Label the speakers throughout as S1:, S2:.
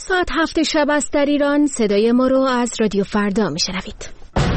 S1: ساعت 7 شب است در ایران. صدای ما رو از رادیو فردا میشنوید.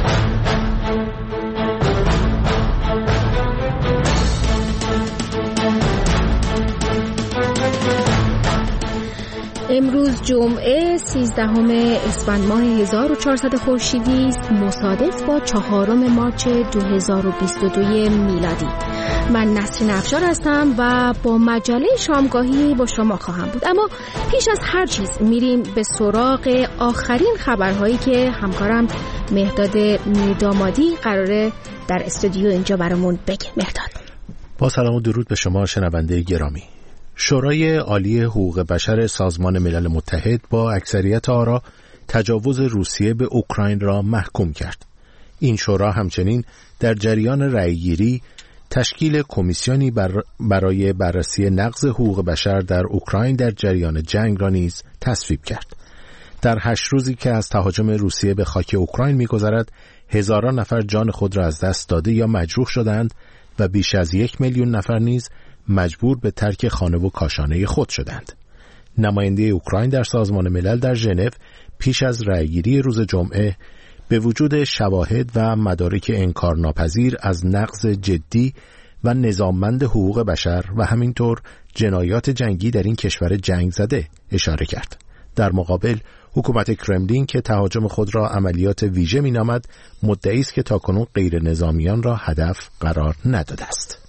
S1: امروز جمعه 13 اسفند ماه 1400 خورشیدی است، مصادف با 4 مارس 2022 میلادی. من نسرین افشار هستم و با مجله شامگاهی با شما خواهم بود. اما پیش از هر چیز میریم به سراغ آخرین خبرهایی که همکارم مهداد میردامادی قراره در استودیو اینجا برامون بگه. مهداد.
S2: با سلام و درود به شما شنونده گرامی. شورای عالی حقوق بشر سازمان ملل متحد با اکثریت آرا تجاوز روسیه به اوکراین را محکوم کرد. این شورا همچنین در جریان رأیگیری تشکیل کمیسیونی برای بررسی نقض حقوق بشر در اوکراین در جریان جنگ را نیز تصویب کرد. در 8 روزی که از تهاجم روسیه به خاک اوکراین می‌گذرد، هزاران نفر جان خود را از دست داده یا مجروح شدند و بیش از 1 میلیون نفر نیز مجبور به ترک خانه و کاشانه خود شدند. نماینده اوکراین در سازمان ملل در ژنو پیش از رأیگیری روز جمعه به وجود شواهد و مدارک انکارناپذیر از نقض جدی و نظاممند حقوق بشر و همینطور جنایات جنگی در این کشور جنگ زده اشاره کرد. در مقابل حکومت کرملین که تهاجم خود را عملیات ویژه مینامد، مدعی است که تاکنون غیر نظامیان را هدف قرار نداده است.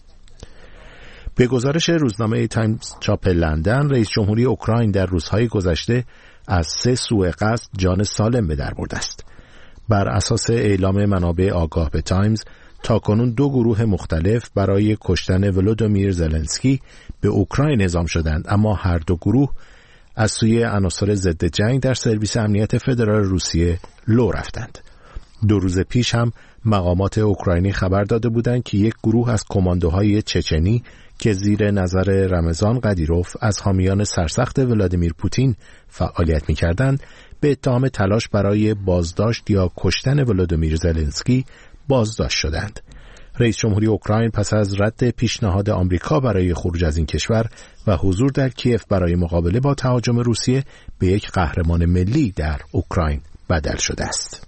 S2: به گزارش روزنامه تایمز چاپ لندن، رئیس جمهوری اوکراین در روزهای گذشته از 3 سوء قصد جان سالم به در برده است. بر اساس اعلام منابع آگاه به تایمز، تاکنون 2 گروه مختلف برای کشتن ولودیمیر زلنسکی به اوکراین اعزام شدند، اما هر 2 گروه از سوی عناصر ضد جنگ در سرویس امنیت فدرال روسیه لو رفتند. 2 روز پیش هم مقامات اوکراینی خبر داده بودند که یک گروه از کماندوهای چچنی که زیر نظر رمضان قدیروف از حامیان سرسخت ولادیمیر پوتین فعالیت می‌کردند، به اتهام تلاش برای بازداشت یا کشتن ولودیمیر زلنسکی بازداشت شدند. رئیس جمهوری اوکراین پس از رد پیشنهاد آمریکا برای خروج از این کشور و حضور در کیف برای مقابله با تهاجم روسیه به یک قهرمان ملی در اوکراین بدل شده است.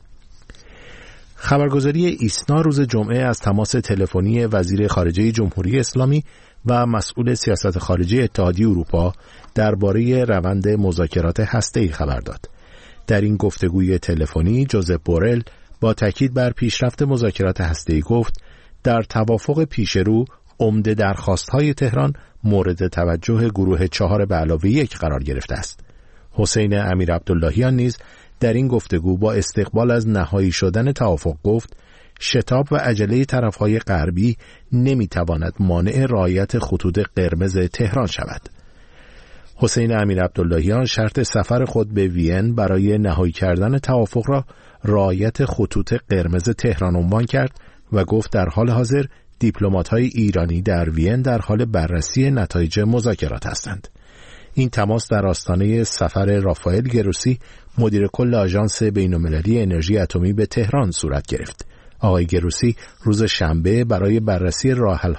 S2: خبرگزاری ایسنا روز جمعه از تماس تلفنی وزیر خارجه جمهوری اسلامی و مسئول سیاست خارجی اتحادیه اروپا درباره روند مذاکرات هسته‌ای خبر داد. در این گفتگوی تلفنی جوزپ بورل با تاکید بر پیشرفت مذاکرات هسته‌ای گفت در توافق پیشرو عمده درخواست‌های تهران مورد توجه گروه 4+1 قرار گرفته است. حسین امیر عبداللهیان نیز در این گفتگو با استقبال از نهایی شدن توافق گفت شتاب و عجله طرف‌های غربی نمی‌تواند مانع رعایت خطوط قرمز تهران شود. حسین امیر عبداللهیان شرط سفر خود به وین برای نهایی کردن توافق را رعایت خطوط قرمز تهران عنوان کرد و گفت در حال حاضر دیپلمات‌های ایرانی در وین در حال بررسی نتایج مذاکرات هستند. این تماس در آستانه سفر رافائل گروسی مدیر کل آژانس بین‌المللی انرژی اتمی به تهران صورت گرفت. آقای گروسی روز شنبه برای بررسی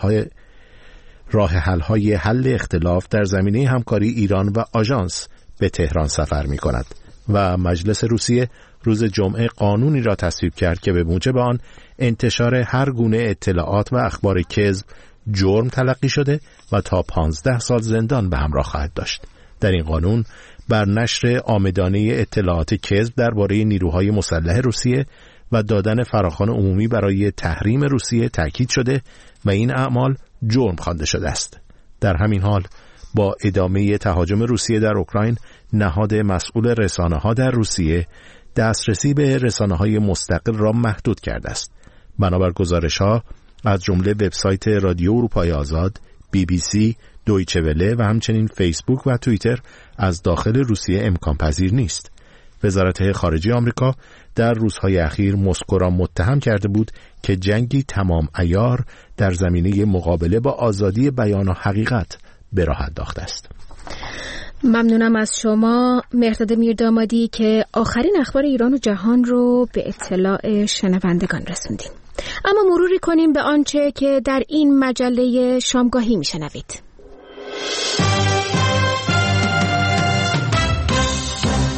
S2: راه حل‌های حل اختلاف در زمینه همکاری ایران و آژانس به تهران سفر می‌کند و مجلس روسیه روز جمعه قانونی را تصویب کرد که به موجب آن انتشار هر گونه اطلاعات و اخبار کذب جرم تلقی شده و تا 15 سال زندان به همراه خواهد داشت. در این قانون بر نشر عامدانه اطلاعات کذب درباره نیروهای مسلح روسیه و دادن فراخوان عمومی برای تحریم روسیه تاکید شده و این اعمال جرم خوانده شده است. در همین حال با ادامه تهاجم روسیه در اوکراین، نهاد مسئول رسانه‌ها در روسیه دسترسی به رسانه‌های مستقل را محدود کرده است. بنابر گزارش‌ها از جمله وبسایت رادیو اروپای آزاد، BBC، دویچه وله و همچنین فیسبوک و توییتر از داخل روسیه امکان پذیر نیست. وزارت خارجه آمریکا در روزهای اخیر مسکو را متهم کرده بود که جنگی تمام عیار در زمینه مقابله با آزادی بیان و حقیقت به راه انداخته است.
S1: ممنونم از شما مهداد میردامادی که آخرین اخبار ایران و جهان رو به اطلاع شنوندگان رسوندیم. اما مروری کنیم به آنچه که در این مجله شامگاهی میشنوید.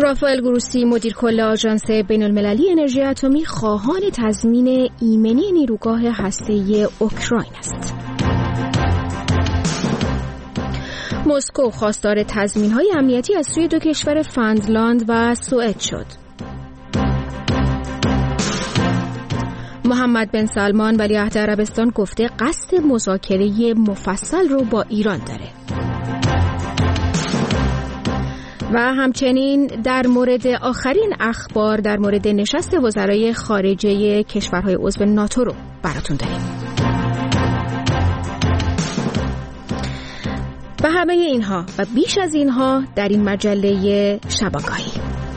S1: رافائل گروسی مدیر کل آژانس بین‌المللی انرژی اتمی خواهان تضمین ایمنی نیروگاه هسته‌ای اوکراین است. مسکو خواستار تضمین‌های امنیتی از سوی دو کشور فنلاند و سوئد شد. محمد بن سلمان ولیعهد عربستان گفته قصد مذاکره مفصل رو با ایران داره. و همچنین در مورد آخرین اخبار در مورد نشست وزرای خارجه کشورهای عضو ناتو رو براتون داریم. و همه اینها و بیش از اینها در این مجله شب‌آگاهی.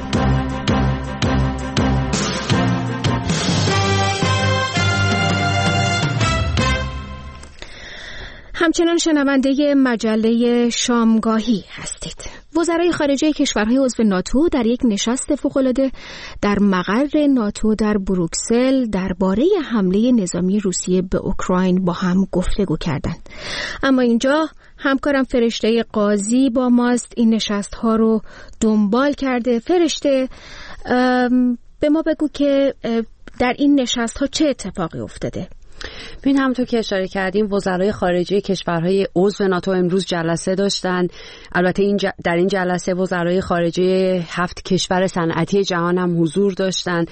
S1: همچنان شنونده مجله شامگاهی هستید. وزرای خارجه کشورهای عضو ناتو در یک نشست فوق‌العاده در مقر ناتو در بروکسل درباره حمله نظامی روسیه به اوکراین با هم گفتگو کردند. اما اینجا همکارم فرشته قاضی با ماست، این نشست ها رو دنبال کرده. فرشته، به ما بگو که در این نشست ها چه اتفاقی افتاده؟
S3: ببین، همونطور که اشاره کردیم وزرای خارجه کشورهای عضو ناتو امروز جلسه داشتن. البته در این جلسه وزرای خارجه 7 کشور صنعتی جهان هم حضور داشتن.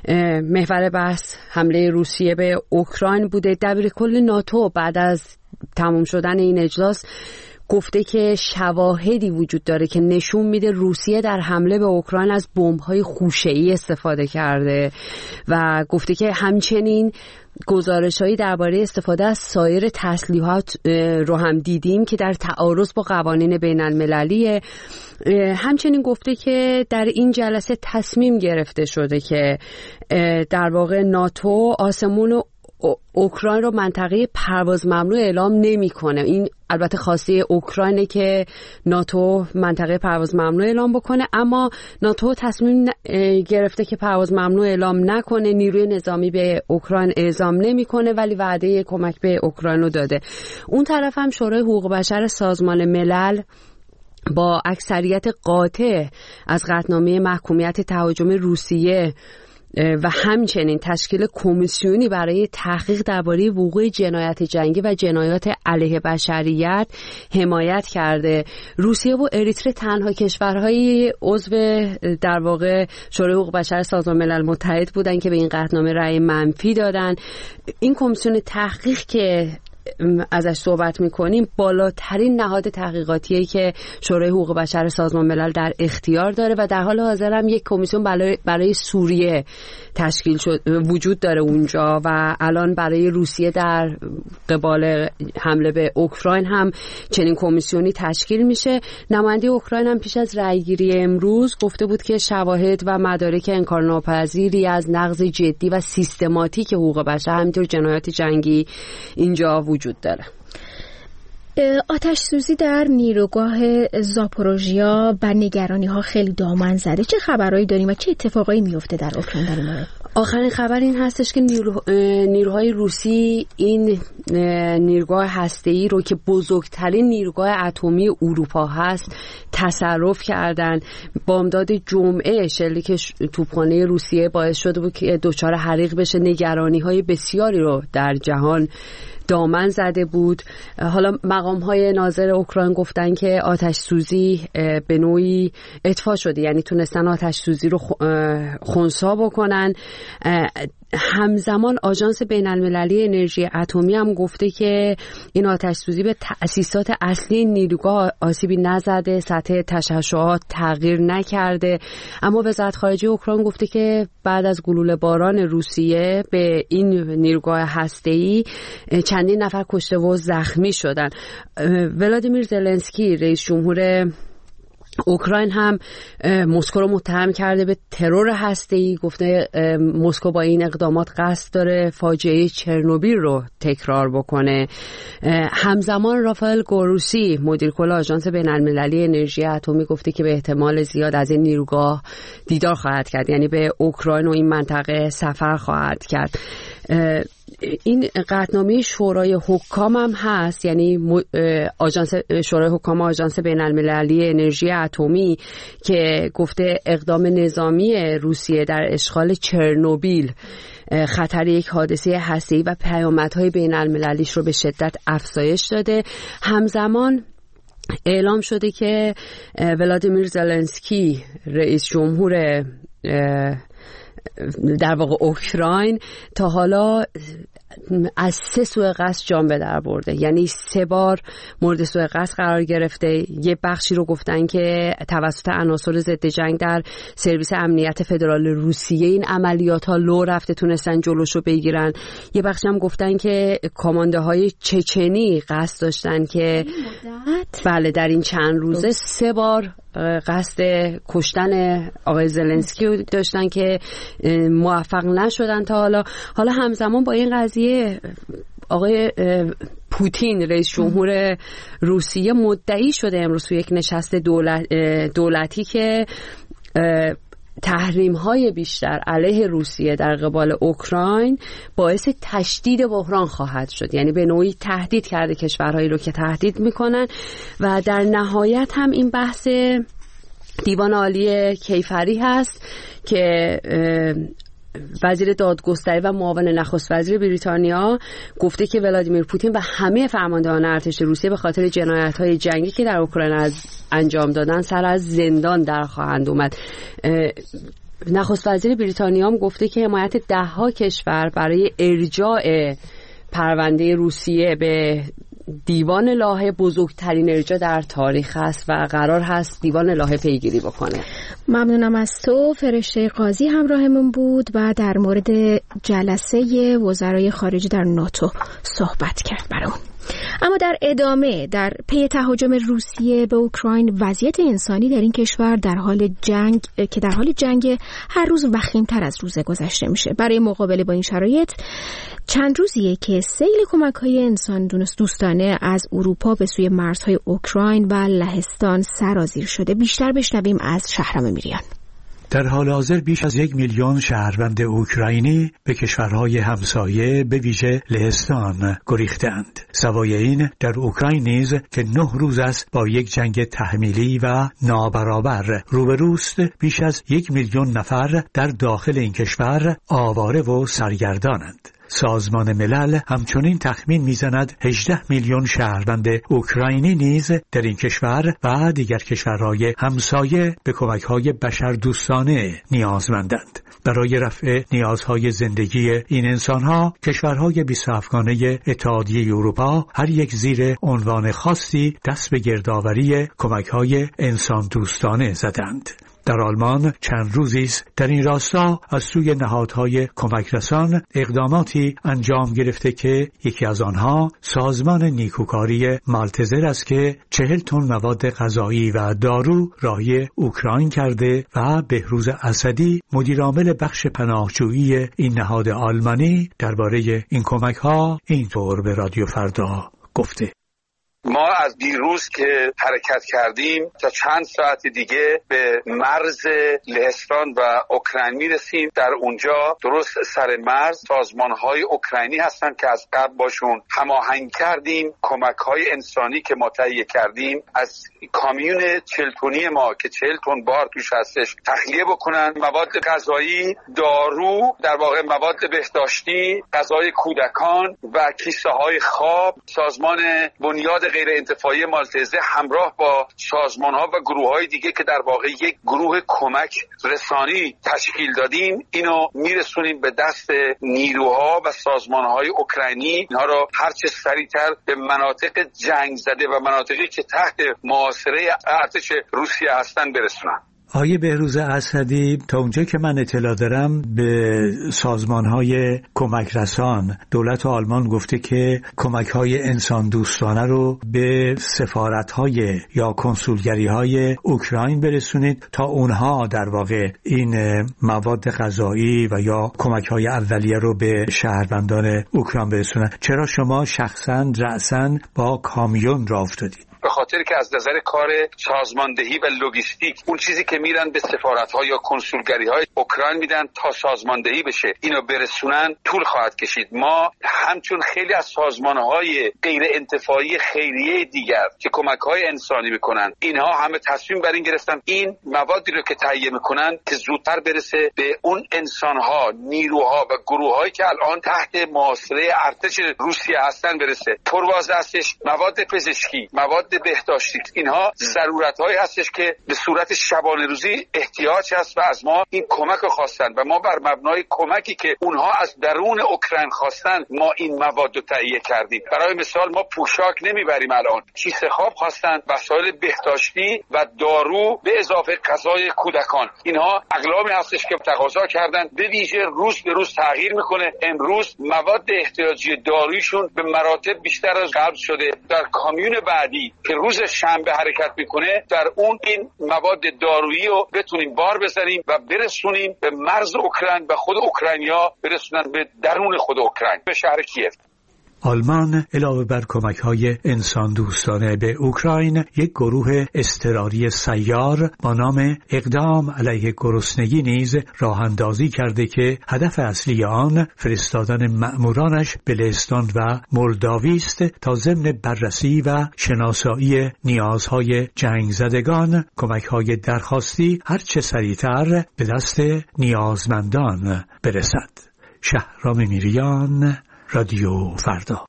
S3: محور بحث حمله روسیه به اوکراین بوده. دبیرکل ناتو بعد از تمام شدن این اجلاس گفته که شواهدی وجود داره که نشون میده روسیه در حمله به اوکراین از بمب‌های خوشه‌ای استفاده کرده و گفته که همچنین گزارش‌هایی درباره استفاده از سایر تسلیحات رو هم دیدیم که در تعارض با قوانین بین‌المللیه. همچنین گفته که در این جلسه تصمیم گرفته شده که در واقع ناتو آسمون اوکراین رو منطقه پرواز ممنوع اعلام نمی‌کنه. این البته خواسته اوکراینه که ناتو منطقه پرواز ممنوع اعلام بکنه، اما ناتو تصمیم گرفته که پرواز ممنوع اعلام نکنه. نیروی نظامی به اوکراین اعزام نمی‌کنه ولی وعده کمک به اوکراین رو داده. اون طرف هم شورای حقوق بشر سازمان ملل با اکثریت قاطع از قطعنامه محکومیت تهاجم روسیه و همچنین تشکیل کمیسیونی برای تحقیق درباره وقوع جنایت جنگی و جنایات علیه بشریت حمایت کرده. روسیه و اریتره تنها کشورهای عضو در واقع شورای حقوق بشر سازمان ملل متحد بودن که به این قطعنامه رأی منفی دادن. این کمیسیون تحقیق که ازش صحبت میکنیم بالاترین نهاد تحقیقاتیه که شورای حقوق بشر سازمان ملل در اختیار داره و در حال حاضر هم یک کمیسیون برای سوریه تشکیل شد وجود داره اونجا و الان برای روسیه در قبال حمله به اوکراین هم چنین کمیسیونی تشکیل میشه. نماینده اوکراین هم پیش از رأیگیری امروز گفته بود که شواهد و مدارک انکارناپذیری از نقض جدی و سیستماتیک حقوق بشر همینطور جنایات جنگی اینجا وجود داره.
S1: آتش سوزی در نیروگاه زاپوروژیا بر نگرانی ها خیلی دامن زده. چه خبرایی داریم و چه اتفاقایی میفته در اوکراین در این مورد؟
S3: آخرین خبر این هستش که نیروهای روسی این نیروگاه هسته‌ای رو که بزرگترین نیروگاه اتمی اروپا هست تصرف کردن. بامداد جمعه شلیک توپخانه روسیه باعث شده بود که دچار حریق بشه. نگرانی‌های بسیاری رو در جهان دامن زده بود. حالا مقام‌های ناظر اوکراین گفتن که آتش سوزی به نوعی اطفاء شده، یعنی تونستن آتش سوزی رو خنثی بکنن. همزمان آژانس بین‌المللی انرژی اتمی هم گفته که این آتش سوزی به تأسیسات اصلی نیروگاه آسیبی نزده، سطح تشعشعات تغییر نکرده. اما وزارت خارجه اوکراین گفته که بعد از گلوله باران روسیه به این نیروگاه هسته‌ای چندین نفر کشته و زخمی شدن. ولادیمیر زلنسکی رئیس جمهور اوکراین هم مسکو رو متهم کرده به ترور هسته‌ای. گفته مسکو با این اقدامات قصد داره فاجعه چرنوبیل رو تکرار بکنه. همزمان رافائل گروسی مدیر کل آژانس بین‌المللی انرژی اتمی گفته که به احتمال زیاد از این نیروگاه دیدار خواهد کرد، یعنی به اوکراین و این منطقه سفر خواهد کرد. این قطعنامه شورای حکام هم هست، یعنی آژانس شورای حکام آژانس بین‌المللی انرژی اتمی که گفته اقدام نظامی روسیه در اشغال چرنوبیل خطر یک حادثه هسته‌ای و پیامدهای بین‌المللیش رو به شدت افزایش داده. همزمان اعلام شده که ولادیمیر زلنسکی رئیس جمهور در واقع اوکراین تا حالا از 3 سوء قصد جان به در برده، یعنی 3 بار مورد سوء قصد قرار گرفته. یه بخشی رو گفتن که توسط عناصر ضد جنگ در سرویس امنیت فدرال روسیه این عملیات ها لو رفته، تونستن جلوشو بگیرن. یه بخشی هم گفتن که کامانده های چچنی قصد داشتن که بله در این چند روزه 3 بار قصد کشتن آقای زلنسکی داشتن که موفق نشدن تا حالا همزمان با این قضیه آقای پوتین رئیس جمهور روسیه مدعی شده امروز تو یک نشست دولتی که تحریم‌های بیشتر علیه روسیه در قبال اوکراین باعث تشدید بحران خواهد شد، یعنی به نوعی تهدید کرده کشورهایی رو که تهدید میکنن. و در نهایت هم این بحث دیوان عالی کیفری هست که وزیر دادگستری و معاون نخست وزیر بریتانیا گفته که ولادیمیر پوتین و همه فرماندهان ارتش روسیه به خاطر جنایت‌های جنگی که در اوکراین انجام دادن سر از زندان در خواهند اومد. نخست وزیر بریتانیا هم گفته که حمایت 10 کشور برای ارجاع پرونده روسیه به دیوان لاهه بزرگترین ارجاع در تاریخ است و قرار هست دیوان لاهه پیگیری بکنه.
S1: ممنونم از تو. فرشته قاضی همراهمون بود و در مورد جلسه وزرای خارجه در ناتو صحبت کرد برامون. اما در ادامه در پی تهاجم روسیه به اوکراین وضعیت انسانی در این کشور در حال جنگ هر روز وخیم‌تر از روز گذشته میشه. برای مقابله با این شرایط چند روزیه که سیل کمک‌های انسان دوستانه از اروپا به سوی مرزهای اوکراین و لهستان سرازیر شده. بیشتر بشنویم از شهرام میریان.
S4: در حال حاضر بیش از 1 میلیون شهروند اوکراینی به کشورهای همسایه به ویژه لهستان گریختند. سوای این در اوکراین نیز که 9 روز است با یک جنگ تحمیلی و نابرابر روبروست، بیش از 1 میلیون نفر در داخل این کشور آواره و سرگردانند. سازمان ملل همچنین تخمین میزند 18 میلیون شهروند اوکراینی نیز در این کشور و دیگر کشورهای همسایه به کمک‌های بشردوستانه نیازمندند. برای رفع نیازهای زندگی این انسانها کشورهای 27 گانه اتحادیه اروپا هر یک زیر عنوان خاصی دست به گردآوری کمک‌های انسان دوستانه زدند. در آلمان چند روزی است در این راستا از سوی نهادهای کمک رسان اقداماتی انجام گرفته که یکی از آنها سازمان نیکوکاری مالتزر است که 40 تن مواد غذایی و دارو راهی اوکراین کرده و بهروز اسدی مدیرعامل بخش پناهجویی این نهاد آلمانی درباره این کمک‌ها اینطور به رادیو فردا گفته:
S5: ما از دیروز که حرکت کردیم تا چند ساعت دیگه به مرز لهستان و اوکراین میرسیم. در اونجا درست سر مرز سازمان‌های اوکراینی هستن که از قبل باشون هماهنگ کردیم. کمک‌های انسانی که ما تهیه کردیم از کامیون 40 تنی ما که 40 تن بار توش هستش تخلیه بکنن. مواد غذایی، دارو، در واقع مواد بهداشتی، غذای کودکان و کیسه‌های خواب. سازمان بنیاد غیر انتفاعی مالتزه همراه با سازمان‌ها و گروه‌های دیگه که در واقع یک گروه کمک رسانی تشکیل دادیم، اینو میرسونیم به دست نیروها و سازمان‌های اوکراینی. اینها رو هر چه سریعتر به مناطق جنگ زده و مناطقی که تحت محاصره ارتش روسیه هستن برسونن.
S4: آقای بهروز اسدی، تا اونجا که من اطلاع دارم به سازمان‌های کمک رسان دولت آلمان گفته که کمک‌های انسان دوستانه رو به سفارت‌های یا کنسولگری‌های اوکراین برسونید تا اونها در واقع این مواد غذایی و یا کمک‌های اولیه رو به شهروندان اوکراین برسونن. چرا شما شخصاً رأساً با کامیون راه افتادید؟
S5: به خاطر که از نظر کار سازماندهی و لوجستیک اون چیزی که میرن به سفارت‌ها یا کنسولگری‌های اوکراین میدن تا سازماندهی بشه اینو برسونن طول خواهد کشید. ما همچون خیلی از سازمان‌های غیر انتفاعی خیریه دیگر که کمک‌های انسانی میکنن، اینها همه تصمیم بر این گرفتن این موادی رو که تهیه میکنن که زودتر برسه به اون انسان‌ها، نیروها و گروه‌هایی که الان تحت محاصره ارتش روسیه هستن برسه. پرواز هستش، مواد پزشکی، مواد بهداشتی، اینها ضرورت‌هایی هستش که به صورت شبانه روزی احتیاج هست و از ما این کمک رو خواستن و ما بر مبنای کمکی که اونها از درون اوکراین خواستن ما این مواد رو تهیه کردیم. برای مثال ما پوشاک نمیبریم، الان کیسه خواب خواستن، وسایل بهداشتی و دارو به اضافه غذای کودکان. اینها اقلامی هستش که تقاضا کردن. به ویژه روز به روز تغییر میکنه. امروز مواد احتیاجی دارویشون به مراتب بیشتر از قبل شده. در کامیون بعدی که روز شنبه حرکت میکنه در اون این مواد دارویی رو بتونیم بار بزنیم و برسونیم به مرز اوکراین و خود اوکراینیا برسونن به درون خود اوکراین، به شهر کیف.
S4: آلمان علاوه بر کمک‌های انسان دوستانه به اوکراین یک گروه اضطراری سیار با نام اقدام علیه گرسنگی نیز راه اندازی کرده که هدف اصلی آن فرستادن مأمورانش به لهستان و مولداوی است تا ضمن بررسی و شناسایی نیازهای جنگ زدگان کمک‌های درخواستی هرچه سریعتر به دست نیازمندان برسد. شهرام میریان، رادیو فردا.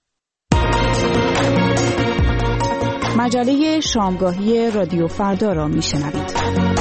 S6: مجله شامگاهی رادیو فردا را میشنوید.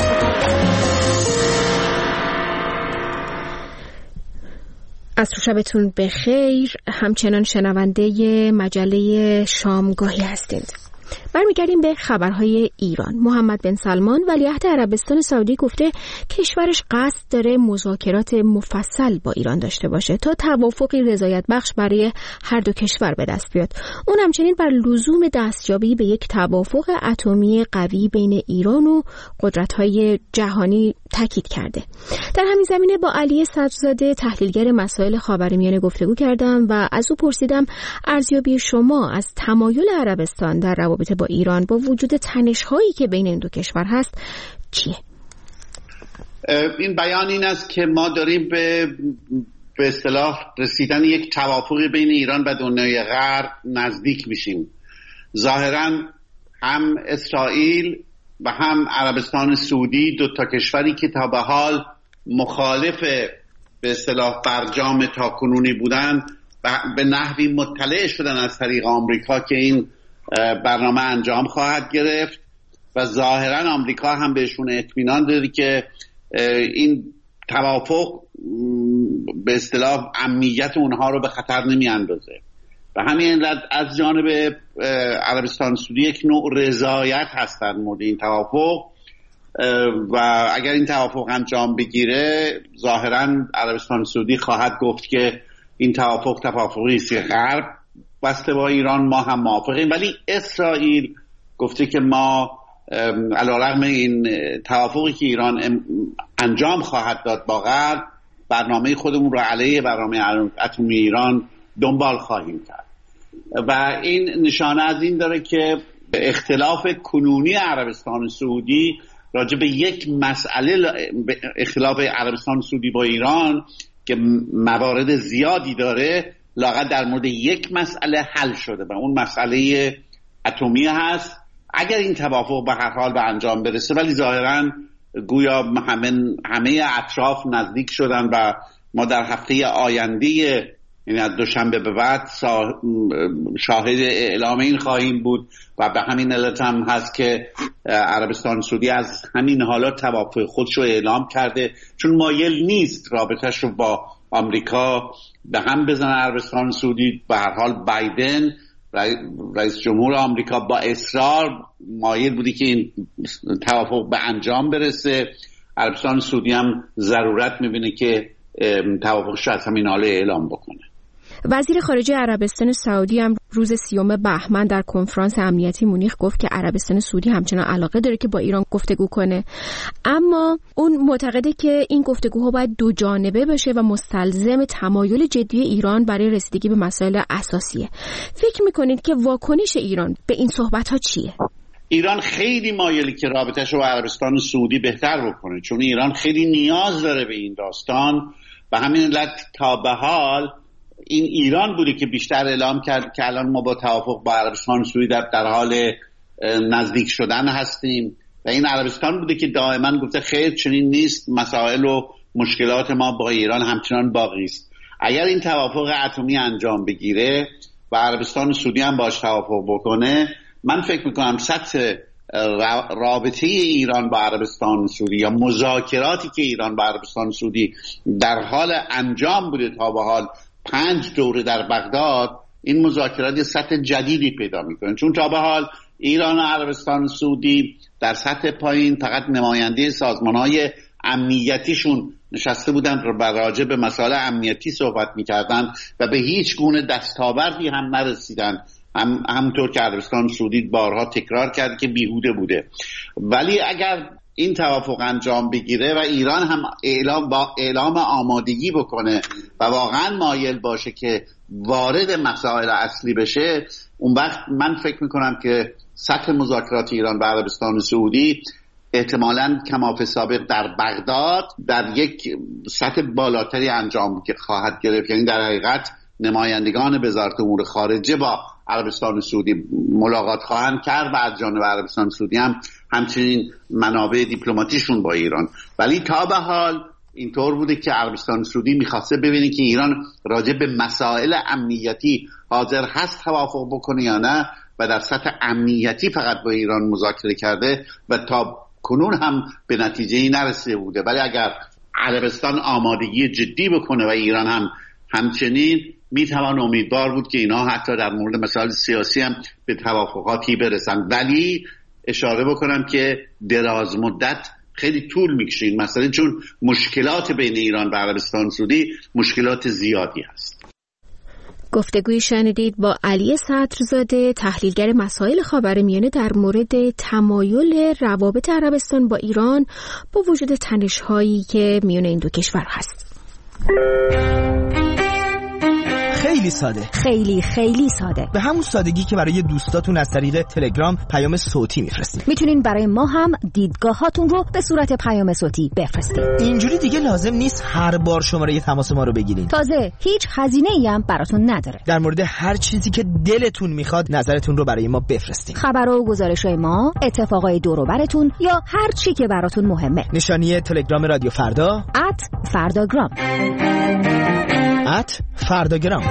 S1: عصر شبتون بخیر. همچنان شنونده مجله شامگاهی هستید. برمیگردیم به خبرهای ایران. محمد بن سلمان ولیعهد عربستان سعودی گفته کشورش قصد داره مذاکرات مفصل با ایران داشته باشه تا توافقی رضایت بخش برای هر دو کشور به دست بیاد. اون همچنین بر لزوم دستیابی به یک توافق اتمی قوی بین ایران و قدرت‌های جهانی تاکید کرده. در همین زمینه با علی صدرزاده تحلیلگر مسائل خاورمیانه گفتگو کردم و از او پرسیدم ارزیابی شما از تمایل عربستان در روابط با ایران با وجود تنش‌هایی که بین این دو کشور هست چیه؟
S7: این بیان این است که ما داریم به اصطلاح رسیدن یک توافقی بین ایران و دنیای غرب نزدیک میشیم. ظاهراً هم اسرائیل و هم عربستان سعودی، دو تا کشوری که تا به حال مخالف به اصطلاح برجام تاکنونی بودن به نحوی مطلع شدن از طریق آمریکا که این برنامه انجام خواهد گرفت و ظاهرا آمریکا هم بهشون اطمینان داره که این توافق به اصطلاح امنیت اونها رو به خطر نمی اندازه. و همین علت از جانب عربستان سعودی یک نوع رضایت هست در مورد این توافق و اگر این توافق انجام بگیره ظاهرا عربستان سعودی خواهد گفت که این توافق توافقی است غرب بسته با ایران، ما هم موافقیم. ولی اسرائیل گفته که ما علیرغم این توافقی که ایران انجام خواهد داد با غرب برنامه خودمون رو علیه برنامه اتمی ایران دنبال خواهیم کرد و این نشانه از این داره که اختلاف کنونی عربستان سعودی راجع به یک مسئله، اختلاف عربستان سعودی با ایران که موارد زیادی داره، لااقل در مورد یک مسئله حل شده و اون مسئله اتمی هست. اگر این توافق به هر حال به انجام برسه، ولی ظاهراً گویا همه اطراف نزدیک شدن و ما در هفته آینده، یعنی از دوشنبه به بعد شاهد اعلام این خواهیم بود و به همین علت هم هست که عربستان سعودی از همین حالا توافق خودش رو اعلام کرده، چون مایل نیست رابطهش رو با آمریکا به هم بزنه. عربستان سعودی به هر حال بایدن رئیس جمهور آمریکا با اصرار مایل بودی که این توافق به انجام برسه. عربستان سعودی هم ضرورت میبینه که توافقش از همین حالا اعلام بکنه.
S1: وزیر خارجه عربستان سعودی هم روز 30 بهمن در کنفرانس امنیتی مونیخ گفت که عربستان سعودی همچنان علاقه داره که با ایران گفتگو کنه، اما اون معتقده که این گفتگوها باید دو جانبه باشه و مستلزم تمایل جدی ایران برای رسیدگی به مسائل اساسیه. فکر میکنید که واکنش ایران به این صحبت‌ها چیه؟
S7: ایران خیلی مایلی که رابطه‌شو با عربستان سعودی بهتر بکنه، چون ایران خیلی نیاز داره به این داستان. و همین علت تا به حال این ایران بوده که بیشتر اعلام کرد که الان ما با توافق با عربستان سعودی در حال نزدیک شدن هستیم و این عربستان بوده که دائما گفته خیر چنین نیست، مسائل و مشکلات ما با ایران همچنان باقی است. اگر این توافق اتمی انجام بگیره و عربستان سعودی هم باش توافق بکنه، من فکر میکنم سطح رابطه ایران با عربستان سعودی یا مذاکراتی که ایران با عربستان سعودی در حال انجام بوده تا به حال 5 دوره در بغداد، این مذاکرات سطح جدیدی پیدا میکنه. چون تا به حال ایران و عربستان سعودی در سطح پایین فقط نماینده سازمان‌های امنیتیشون نشسته بودن و راجع به مسائل امنیتی صحبت میکردن و به هیچ گونه دستاوردی هم نرسیدن. همونطور که عربستان سعودی بارها تکرار کرد که بیهوده بوده. ولی اگر این توافق انجام بگیره و ایران هم اعلام آمادگی بکنه و واقعا مایل باشه که وارد مسائل اصلی بشه، اون وقت من فکر میکنم که سطح مذاکرات ایران و عربستان سعودی احتمالاً کماف سابق در بغداد در یک سطح بالاتری انجام خواهد گرفت. یعنی در حقیقت نمایندگان وزارت امور خارجه با عربستان سعودی ملاقات خواهند کرد و از جانب عربستان سعودی هم همچنین منابع دیپلماتیشون با ایران. ولی تا به حال اینطور بوده که عربستان سعودی میخواسته ببینه که ایران راجع به مسائل امنیتی حاضر هست توافق بکنه یا نه و در سطح امنیتی فقط با ایران مذاکره کرده و تا کنون هم به نتیجه‌ای نرسیده بوده. ولی اگر عربستان آمادگی جدی بکنه و ایران هم همچنین، میتوان امیدوار بود که اینا حتی در مورد مسائل سیاسی هم به توافقاتی برسن. ولی اشاره بکنم که دراز مدت خیلی طول میکشه این مسئله، چون مشکلات بین ایران و عربستان سعودی مشکلات زیادی هست.
S1: گفتگوی شنیدید با علی صدرزاده، تحلیلگر مسائل خاورمیانه در مورد تمایل روابط عربستان با ایران با وجود تنش‌هایی که میان این دو کشور هست.
S8: خیلی ساده،
S6: خیلی ساده،
S8: به همون سادگی که برای دوستاتون از طریق تلگرام پیام صوتی میفرستید.
S6: میتونین برای ما هم دیدگاهاتون رو به صورت پیام صوتی بفرستید.
S8: اینجوری دیگه لازم نیست هر بار شماره تماس ما رو بگیرین.
S6: تازه هیچ هزینه‌ای هم براتون نداره.
S8: در مورد هر چیزی که دلتون میخواد نظرتون رو برای ما بفرستید.
S6: خبرها و گزارش‌های ما، اتفاقای دور و برتون یا هر چی که براتون مهمه.
S8: نشانی تلگرام رادیو فردا
S6: @فرداگرام.
S8: فرداگرام.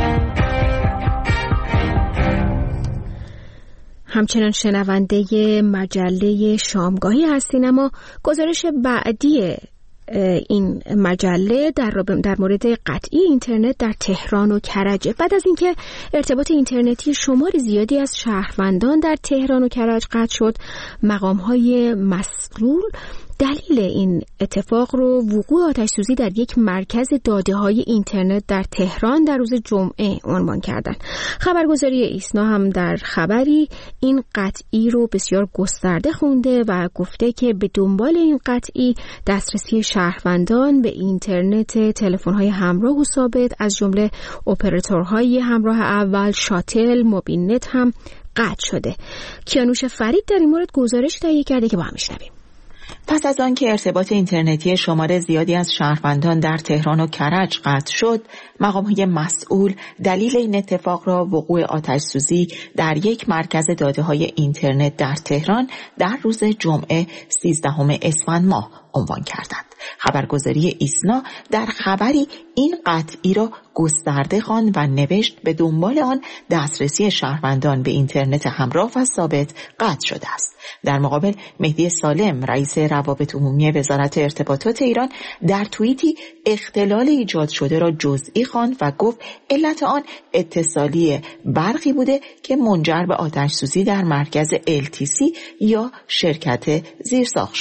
S1: همچنان شنونده مجله شامگاهی هستین، اما گزارش بعدی این مجله در مورد قطعی اینترنت در تهران و کرج. بعد از اینکه ارتباط اینترنتی شمار زیادی از شهروندان در تهران و کرج قطع شد، مقام‌های مسئول دلیل این اتفاق رو وقوع آتش‌سوزی در یک مرکز داده‌های اینترنت در تهران در روز جمعه عنوان کردند. خبرگزاری ایسنا هم در خبری این قطعی رو بسیار گسترده خونده و گفته که به دنبال این قطعی دسترسی شهروندان به اینترنت تلفن‌های همراه و ثابت از جمله اپراتورهای همراه اول، شاتل، موبیلنت هم قطع شده. کیانوش فرید در این مورد گزارش تهیه کرده که با هم میشنویم.
S9: پس از آن که ارتباط اینترنتی شمار زیادی از شهروندان در تهران و کرج قطع شد، مقام‌های مسئول دلیل این اتفاق را وقوع آتش‌سوزی در یک مرکز داده‌های اینترنت در تهران در روز جمعه 13 اسفند ماه عنوان کردند. خبرگزاری ایسنا در خبری این قطعی را گسترده خواند و نوشت به دنبال آن دسترسی شهروندان به اینترنت همراه و ثابت قطع شده است. در مقابل مهدی سالم رئیس روابط عمومی وزارت ارتباطات ایران در توییتی اختلال ایجاد شده را جزئی خواند و گفت علت آن اتصالی برقی بوده که منجر به آتش‌سوزی در مرکز LTC یا شرکت زیرساخت شده است.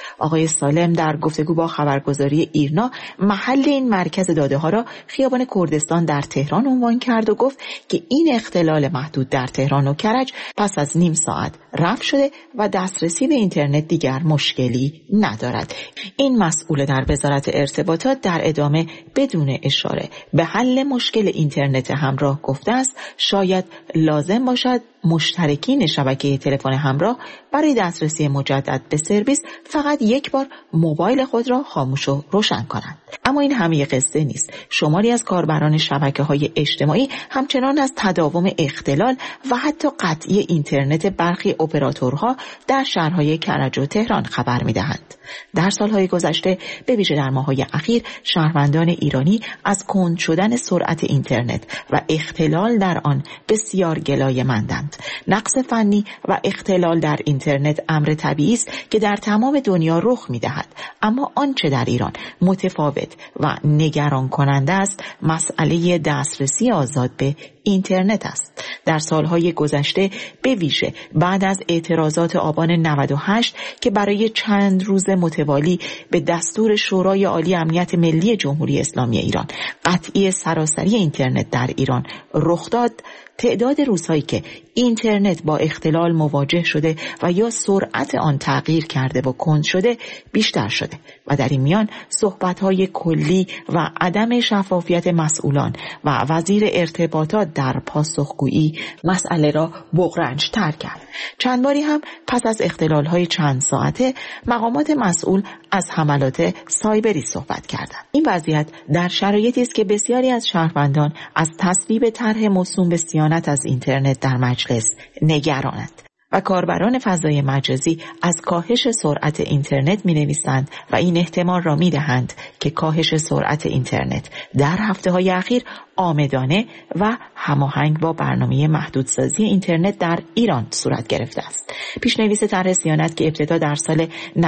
S9: آقای سالم در گفتگو با خبرگزاری ایرنا محل این مرکز داده ها را خیابان کردستان در تهران عنوان کرد و گفت که این اختلال محدود در تهران و کرج پس از نیم ساعت رفع شده و دسترسی به اینترنت دیگر مشکلی ندارد. این مسئول در وزارت ارتباطات در ادامه بدون اشاره به حل مشکل اینترنت همراه گفته است شاید لازم باشد مشترکین شبکه تلفن همراه برای دسترسی مجدد به سرویس فقط یک بار موبایل خود را خاموش و روشن کنند. اما این همه قصه نیست. شماری از کاربران شبکه‌های اجتماعی همچنان از تداوم اختلال و حتی قطعی اینترنت برخی اپراتورها در شهرهای کرج و تهران خبر می‌دهند. در سالهای گذشته به ویژه در ماه‌های اخیر شهروندان ایرانی از کند شدن سرعت اینترنت و اختلال در آن بسیار گلایه‌مندند. نقص فنی و اختلال در اینترنت امر طبیعی است که در تمام دنیا رخ می‌دهد، اما آنچه در ایران متفاوت و نگران کننده است مسئله دسترسی آزاد به اینترنت است. در سالهای گذشته به ویژه بعد از اعتراضات آبان 98 که برای چند روز متوالی به دستور شورای عالی امنیت ملی جمهوری اسلامی ایران قطعی سراسری اینترنت در ایران رخ داد، تعداد روزهایی که اینترنت با اختلال مواجه شده و یا سرعت آن تغییر کرده و کند شده بیشتر شده و در این میان صحبت‌های کلی و عدم شفافیت مسئولان و وزیر ارتباطات در پاسخگویی مسئله را بغرنج‌تر کرد. چند باری هم پس از اختلال‌های چند ساعته مقامات مسئول از حملات سایبری صحبت کردند. این وضعیت در شرایطی است که بسیاری از شهروندان از تصویب طرح موسوم به صیانت از اینترنت در مجلس نگرانند و کاربران فضای مجازی از کاهش سرعت اینترنت می‌نویسند و این احتمال را می‌دهند که کاهش سرعت اینترنت در هفته‌های اخیر عامدانه و هماهنگ با برنامه محدودسازی اینترنت در ایران صورت گرفته است. پیشنویس طرح صیانت که ابتدا در سال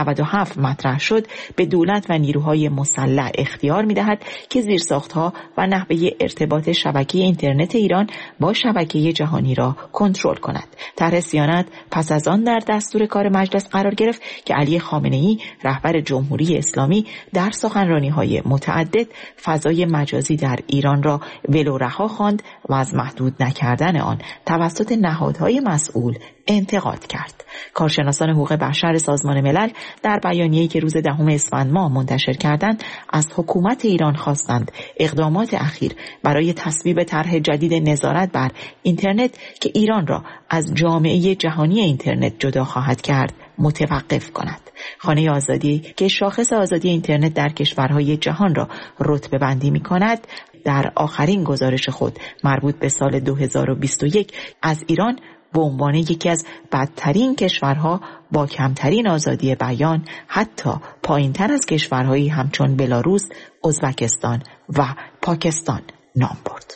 S9: 97 مطرح شد به دولت و نیروهای مسلح اختیار می‌دهد که زیرساخت‌ها و نحوه ارتباط شبکه اینترنت ایران با شبکه جهانی را کنترل کند. طرح صیانت پس از آن در دستور کار مجلس قرار گرفت که علی خامنه‌ای رهبر جمهوری اسلامی در سخنرانی‌های متعدد فضای مجازی در ایران را ولو رها خواند و از محدود نکردن آن توسط نهادهای مسئول انتقاد کرد. کارشناسان حقوق بشر سازمان ملل در بیانیه‌ای که روز 10 اسفند ماه منتشر کردند از حکومت ایران خواستند اقدامات اخیر برای تصویب طرح جدید نظارت بر اینترنت که ایران را از جامعه جهانی اینترنت جدا خواهد کرد متوقف کند. خانه آزادی که شاخص آزادی اینترنت در کشورهای جهان را رتبه بندی می‌کند در آخرین گزارش خود مربوط به سال 2021 از ایران به عنوان یکی از بدترین کشورها با کمترین آزادی بیان حتی پایین‌تر از کشورهایی همچون بلاروس، ازبکستان و پاکستان نام برد.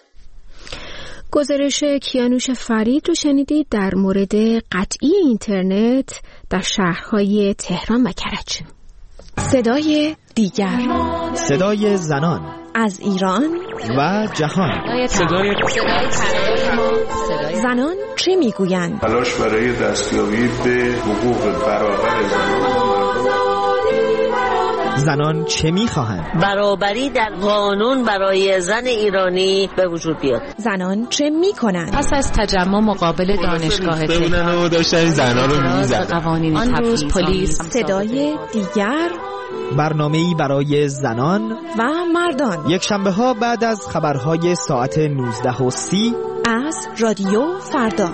S1: گزارش کیانوش فرید رو شنیدید در مورد قطعی اینترنت در شهرهای تهران و کرج. صدای دیگر،
S8: صدای زنان
S1: از ایران
S8: و جهان،
S1: صدای زنان چه میگویند؟
S10: تلاش برای دستیابی به حقوق برابر
S8: زنان چه میخواهند؟
S11: برابری در قانون برای زن ایرانی به وجود بیاد.
S1: زنان چه میکنند؟
S12: پس از تجمع مقابل دانشگاه تهران
S13: داشتن زنها رو میزدن.
S12: آن روز پلیس.
S1: صدای دیگر،
S8: برنامه‌ای برای زنان
S1: و مردان،
S8: یک شنبه ها بعد از خبرهای ساعت 19:30
S1: از رادیو فردا.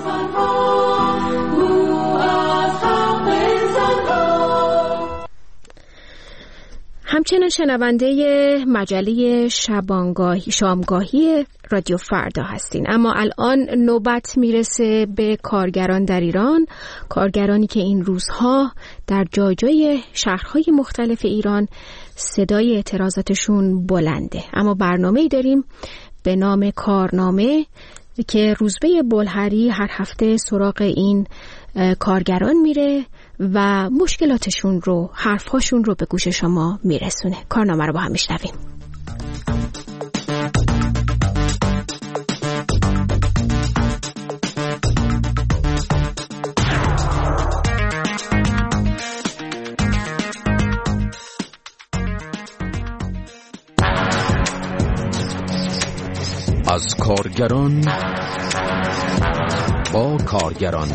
S1: همچنین شنونده مجله شامگاهی رادیو فردا هستین. اما الان نوبت میرسه به کارگران در ایران، کارگرانی که این روزها در جای شهرهای مختلف ایران صدای اعتراضاتشون بلنده. اما برنامه‌ای داریم به نام کارنامه که روزبه بلهری هر هفته سراغ این کارگران میره و مشکلاتشون رو، حرفهاشون رو به گوش شما میرسونه. کارنامه رو با هم میشنویم.
S14: کارگران با کارگران.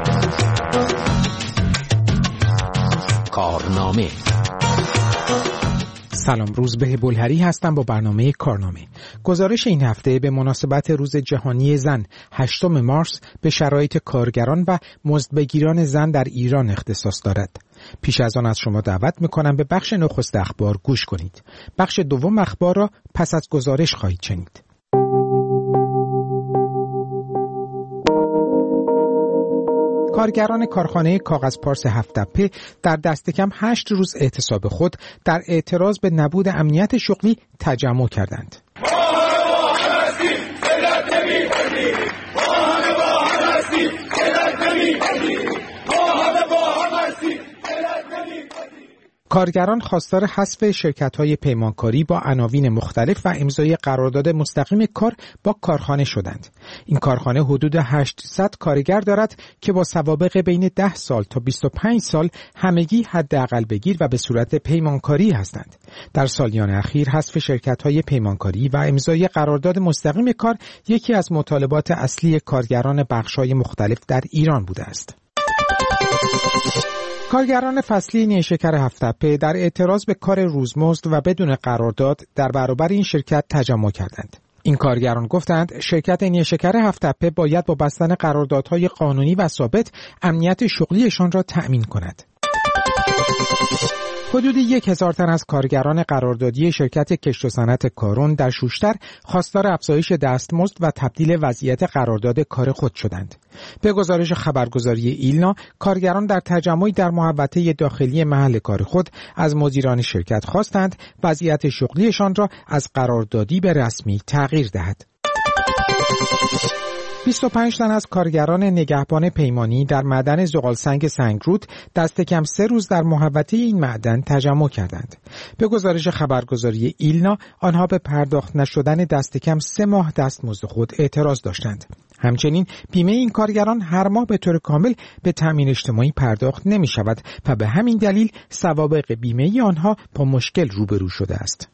S14: کارنامه.
S15: سلام، روزبه بلهری هستم با برنامه کارنامه. گزارش این هفته به مناسبت روز جهانی زن 8 مارس به شرایط کارگران و مزدبگیران زن در ایران اختصاص دارد. پیش از آن از شما دعوت می‌کنم به بخش نخست اخبار گوش کنید. بخش دوم اخبار را پس از گزارش خواهید شنید. کارگران کارخانه کاغذ پارس هفت‌تپه در دست کم 8 روز اعتصاب خود در اعتراض به نبود امنیت شغلی تجمع کردند. کارگران خواستار حذف شرکت‌های پیمانکاری با عناوین مختلف و امضای قرارداد مستقیم کار با کارخانه شدند. این کارخانه حدود 800 کارگر دارد که با سوابق بین 10 سال تا 25 سال همگی حداقل بگیر و به صورت پیمانکاری هستند. در سالیان اخیر حذف شرکت‌های پیمانکاری و امضای قرارداد مستقیم کار یکی از مطالبات اصلی کارگران بخش‌های مختلف در ایران بوده است. کارگران فصلی نیشکر هفت‌تپه در اعتراض به کار روزمزد و بدون قرارداد در برابر این شرکت تجمع کردند. این کارگران گفتند شرکت نیشکر هفت‌تپه باید با بستن قراردادهای قانونی و ثابت امنیت شغلیشان را تأمین کند. حدود 1000 تن از کارگران قراردادی شرکت کشت و صنعت کارون در شوشتر خواستار افزایش دستمزد و تبدیل وضعیت قرارداد کار خود شدند. به گزارش خبرگزاری ایلنا، کارگران در تجمعی در محوطه داخلی محل کار خود از مدیران شرکت خواستند وضعیت شغلیشان را از قراردادی به رسمی تغییر دهد. 25 تن از کارگران نگهبان پیمانی در معدن زغالسنگ سنگرود دست کم 3 روز در محوطه این معدن تجمع کردند. به گزارش خبرگزاری ایلنا، آنها به پرداخت نشدن دست کم 3 ماه دستمزد خود اعتراض داشتند. همچنین بیمه این کارگران هر ماه به طور کامل به تامین اجتماعی پرداخت نمی شود و به همین دلیل سوابق بیمه آنها با مشکل روبرو شده است.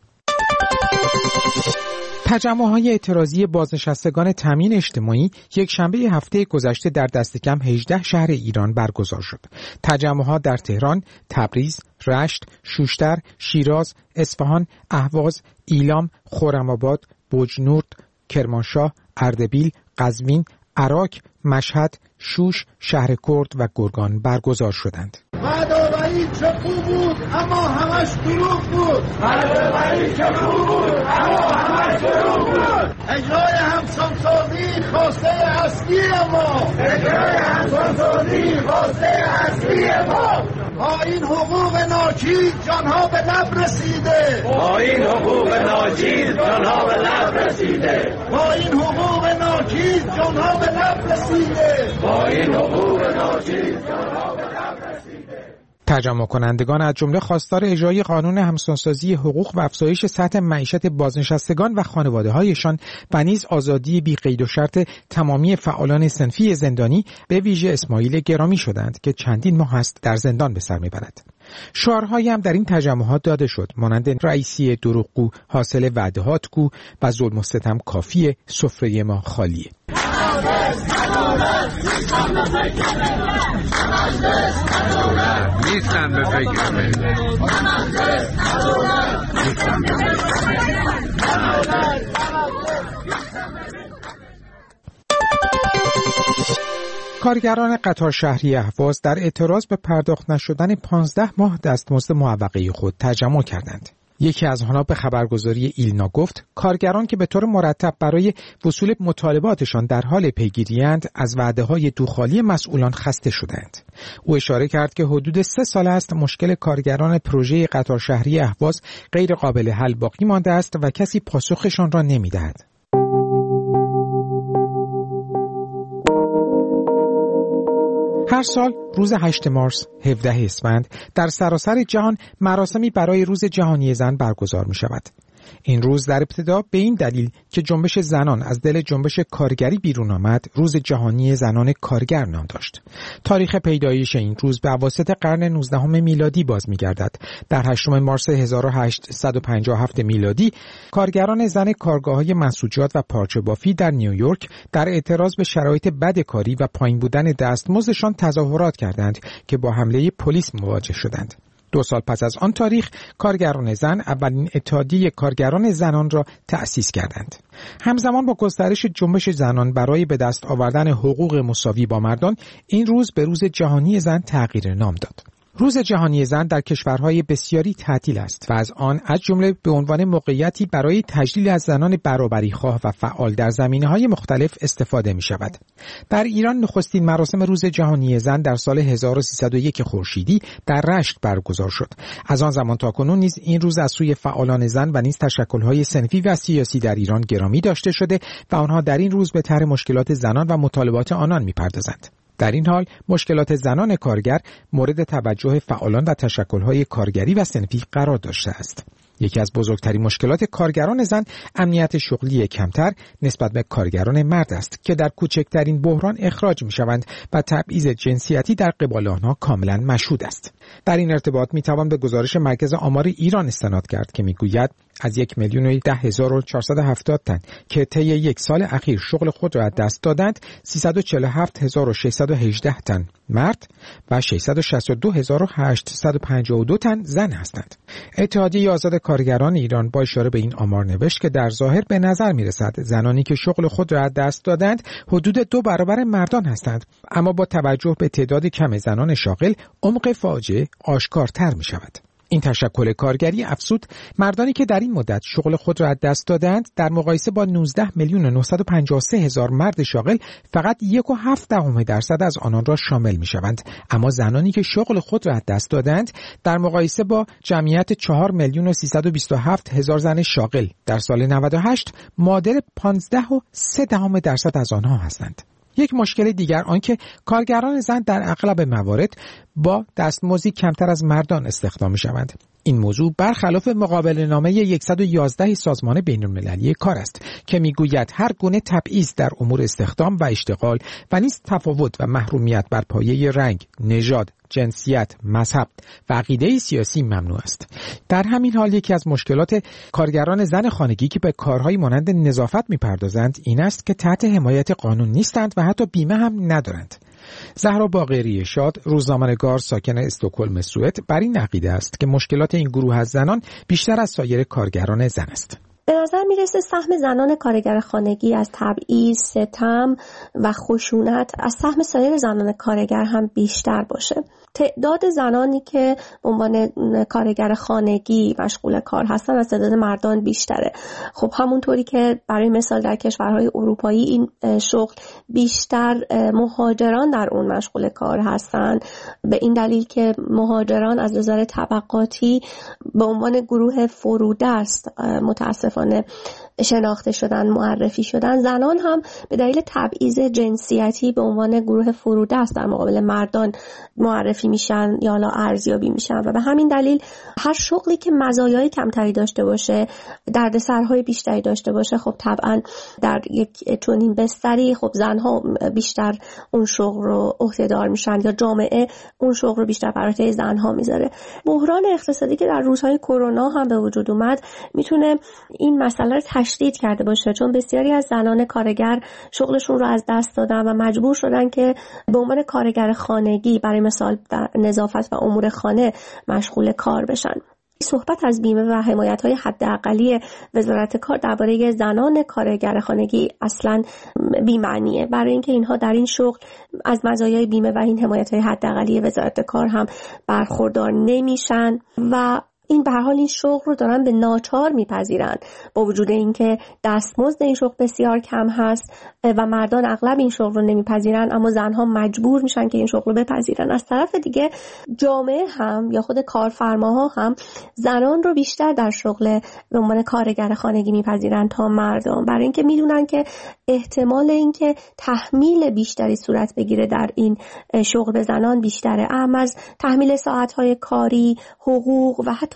S15: تجمع‌های اعتراضی بازنشستگان تامین اجتماعی یک شنبه هفته گذشته در دست کم 18 شهر ایران برگزار شد. تجمع‌ها در تهران، تبریز، رشت، شوشتر، شیراز، اصفهان، اهواز، ایلام، خرم‌آباد، بجنورد، کرمانشاه، اردبیل، قزوین، عراق، مشهد، شوش، شهر کرد و گرگان برگزار شدند.
S16: وعده‌آوری چه خوب بود اما همش دروغ بود. وعده‌آوری چه خوب بود اما همش دروغ بود. اجرای همسانسازی خواسته اصلی ما. اجرای همسانسازی خواسته اصلی ما. با این حقوق ناچیز جانها به لب رسیده. با این حقوق ناچیز جانها به لب رسیده. با این حقوق ناچیز جانها به لب رسیده. با این حقوق ناچیز جانها به لب رسیده.
S15: تجمع کنندگان از جمله خواستار اجرای قانون همسانسازی حقوق و افزایش سطح معیشت بازنشستگان و خانواده‌هایشان و نیز آزادی بی قید و شرط تمامی فعالان صنفی زندانی به ویژه اسماعیل گرامی شدند که چندین ماه است در زندان به سر میبرد. شعارهایی هم در این تجمعات داده شد مانند رئیسی دروغگو حاصل وعدهات گو و ظلم و ستم کافیه، سفره ما خالیه.
S17: نیستم به فکرمه.
S15: کارگران قطار شهری اهواز در اعتراض به پرداخت نشدن 15 ماه دستمزد معوقه خود تجمع کردند. یکی از آنها به خبرگزاری ایلنا گفت کارگران که به طور مرتب برای وصول مطالباتشان در حال پیگیری‌اند از وعده‌های دوخالی مسئولان خسته شدند. او اشاره کرد که حدود 3 سال است مشکل کارگران پروژه قطار شهری اهواز غیر قابل حل باقی مانده است و کسی پاسخشان را نمی‌دهد. هر سال روز 8 مارس 17 اسفند در سراسر جهان مراسمی برای روز جهانی زن برگزار می شود. این روز در ابتدا به این دلیل که جنبش زنان از دل جنبش کارگری بیرون آمد، روز جهانی زنان کارگر نام داشت. تاریخ پیدایش این روز به اواسط قرن 19 میلادی باز می‌گردد. در 8 مارس 1857 میلادی کارگران زن کارگاه‌های منسوجات و پارچه بافی در نیویورک در اعتراض به شرایط بد کاری و پایین بودن دستمزدشان تظاهرات کردند که با حمله پلیس مواجه شدند. 2 سال پس از آن تاریخ کارگران زن اولین اتحادیه کارگران زنان را تأسیس کردند. همزمان با گسترش جنبش زنان برای به دست آوردن حقوق مساوی با مردان، این روز به روز جهانی زن تغییر نام داد. روز جهانی زن در کشورهای بسیاری تعطیل است و از آن از جمله به عنوان موقعیتی برای تجلیل از زنان برابری‌خواه و فعال در زمینه‌های مختلف استفاده می‌شود. در ایران نخستین مراسم روز جهانی زن در سال 1301 خورشیدی در رشت برگزار شد. از آن زمان تا کنون نیز این روز از سوی فعالان زن و نیز تشکل‌های صنفی و سیاسی در ایران گرامی داشته شده و آنها در این روز به طرح مشکلات زنان و مطالبات آنان می‌پردازند. در این حال مشکلات زنان کارگر مورد توجه فعالان و تشکل‌های کارگری و صنفی قرار داشته است. یکی از بزرگترین مشکلات کارگران زن امنیت شغلی کمتر نسبت به کارگران مرد است که در کوچکترین بحران اخراج می‌شوند و تبعیض جنسیتی در قبال آنها کاملا مشهود است. در این ارتباط می‌توان به گزارش مرکز آمار ایران استناد کرد که می‌گوید از 1,10,470 تن که طی یک سال اخیر شغل خود را از دست دادند، 347,618 تن مرد و 662,852 تن زن هستند. اتحادیه آزاد کارگران ایران با اشاره به این آمار نوشت که در ظاهر به نظر می‌رسد زنانی که شغل خود را از دست دادند حدود 2 برابر مردان هستند، اما با توجه به تعداد کم زنان شاغل عمق فاجعه آشکارتر می‌شود. این تشکل کارگری افزود مردانی که در این مدت شغل خود را از دست دادند در مقایسه با 19,953,000 مرد شاغل فقط 1.7% از آنان را شامل می شوند، اما زنانی که شغل خود را از دست دادند در مقایسه با جمعیت 4,327,000 زن شاغل در سال 98 معادل 15.3% از آنها هستند. یک مشکل دیگر آنکه کارگران زن در اغلب موارد با دستمزدی کمتر از مردان استخدام می‌شوند. این موضوع برخلاف مقابله‌نامه 111 سازمان بین‌المللی کار است که می‌گوید هر گونه تبعیض در امور استخدام و اشتغال و نیز تفاوت و محرومیت بر پایه رنگ، نژاد، جنسیت، مذهب و عقیده سیاسی ممنوع است. در همین حال یکی از مشکلات کارگران زن خانگی که به کارهای مانند نظافت می‌پردازند این است که تحت حمایت قانون نیستند و حتی بیمه هم ندارند. زهرا باقری شاد، روزنامه‌نگار ساکن استکهلم سوئد، بر این عقیده است که مشکلات این گروه از زنان بیشتر از سایر کارگران زن است.
S14: به نظر میرسه سهم زنان کارگر خانگی از تبعیض، ستم و خشونت از سهم سایر زنان کارگر هم بیشتر باشه. تعداد زنانی که به عنوان کارگر خانگی مشغول کار هستن از تعداد مردان بیشتره. خب همونطوری که برای مثال در کشورهای اروپایی این شغل بیشتر مهاجران در اون مشغول کار هستن، به این دلیل که مهاجران از نظر طبقاتی به عنوان گروه فرودست متاسفانه شناخته شدن، معرفی شدن. زنان هم به دلیل تبعیض جنسیتی به عنوان گروه فرودست در مقابل مردان معرفی میشن یا حالا ارزیابی میشن و به همین دلیل هر شغلی که مزایای کمتری داشته باشه، دردسرهای بیشتری داشته باشه، خب طبعا در یک چنین بستری خب زنها بیشتر اون شغل رو عهده‌دار میشن یا جامعه اون شغل رو بیشتر بر عهده زنها میذاره. بحران اقتصادی که در روزهای کرونا هم به وجود اومد میتونه این مسئله رو تشدید کرده باشه، چون بسیاری از زنان کارگر شغلشون رو از دست دادن و مجبور شدن که به عنوان کارگر خانگی برای مثال در نظافت و امور خانه مشغول کار بشن. صحبت از بیمه و حمایت‌های حداقلی وزارت کار درباره زنان کارگر خانگی اصلاً بی‌معنیه، برای اینکه اینها در این شغل از مزایای بیمه و این حمایت‌های حداقلی وزارت کار هم برخوردار نمیشن و این به هر حال این شغل رو دارن به ناچار میپذیرن، با وجود اینکه دستمزد این شغل بسیار کم هست و مردان اغلب این شغل رو نمیپذیرن، اما زنها مجبور میشن که این شغل رو بپذیرن. از طرف دیگه جامعه هم یا خود کارفرماها هم زنان رو بیشتر در شغل به عنوان کارگر خانگی میپذیرن تا مردان، برای اینکه میدونن که احتمال اینکه تحمیل بیشتری صورت بگیره در این شغل به زنان بیشتره، اهم از تحمیل ساعت‌های کاری، حقوق و حتی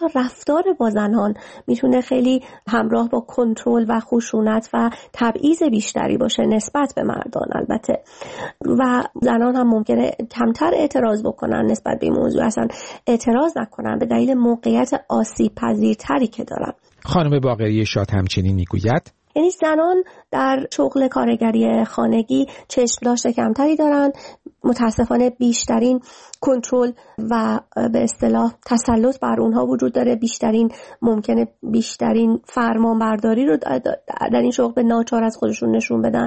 S14: حتی رفتار با زنان میتونه خیلی همراه با کنترل و خشونت و تبعیض بیشتری باشه نسبت به مردان البته، و زنان هم ممکنه کمتر اعتراض بکنن نسبت به این موضوع، اصلا اعتراض نکنن به دلیل موقعیت آسیب پذیرتری که دارن.
S15: خانم باقری شاد همچنین میگوید
S14: یعنی زنان در شغل کارگری خانگی چشم داشته کمتری دارن، متاسفانه بیشترین کنترل و به اصطلاح تسلط بر اونها وجود داره، بیشترین فرمانبرداری رو در این شغل به ناچار از خودشون نشون بدن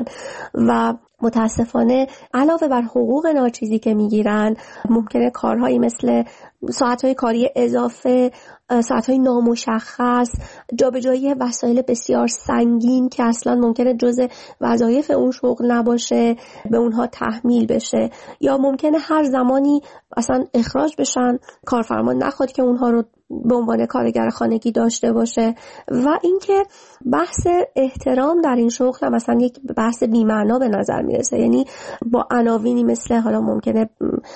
S14: و متاسفانه علاوه بر حقوق ناچیزی که میگیرن ممکنه کارهایی مثل ساعتهای کاری اضافه، ساعتهای نامشخص، جابجایی وسایل بسیار سنگین که اصلا ممکنه جزء وظایف اون شغل نباشه به اونها تحمیل بشه، یا ممکنه هر زمانی اصلا اخراج بشن، کارفرما نخواد که اونها رو به عنوان کارگر خانگی داشته باشه. و اینکه بحث احترام در این شغل هم مثلا یک بحث بی‌معنا به نظر میرسه، یعنی با عناوینی مثل حالا ممکنه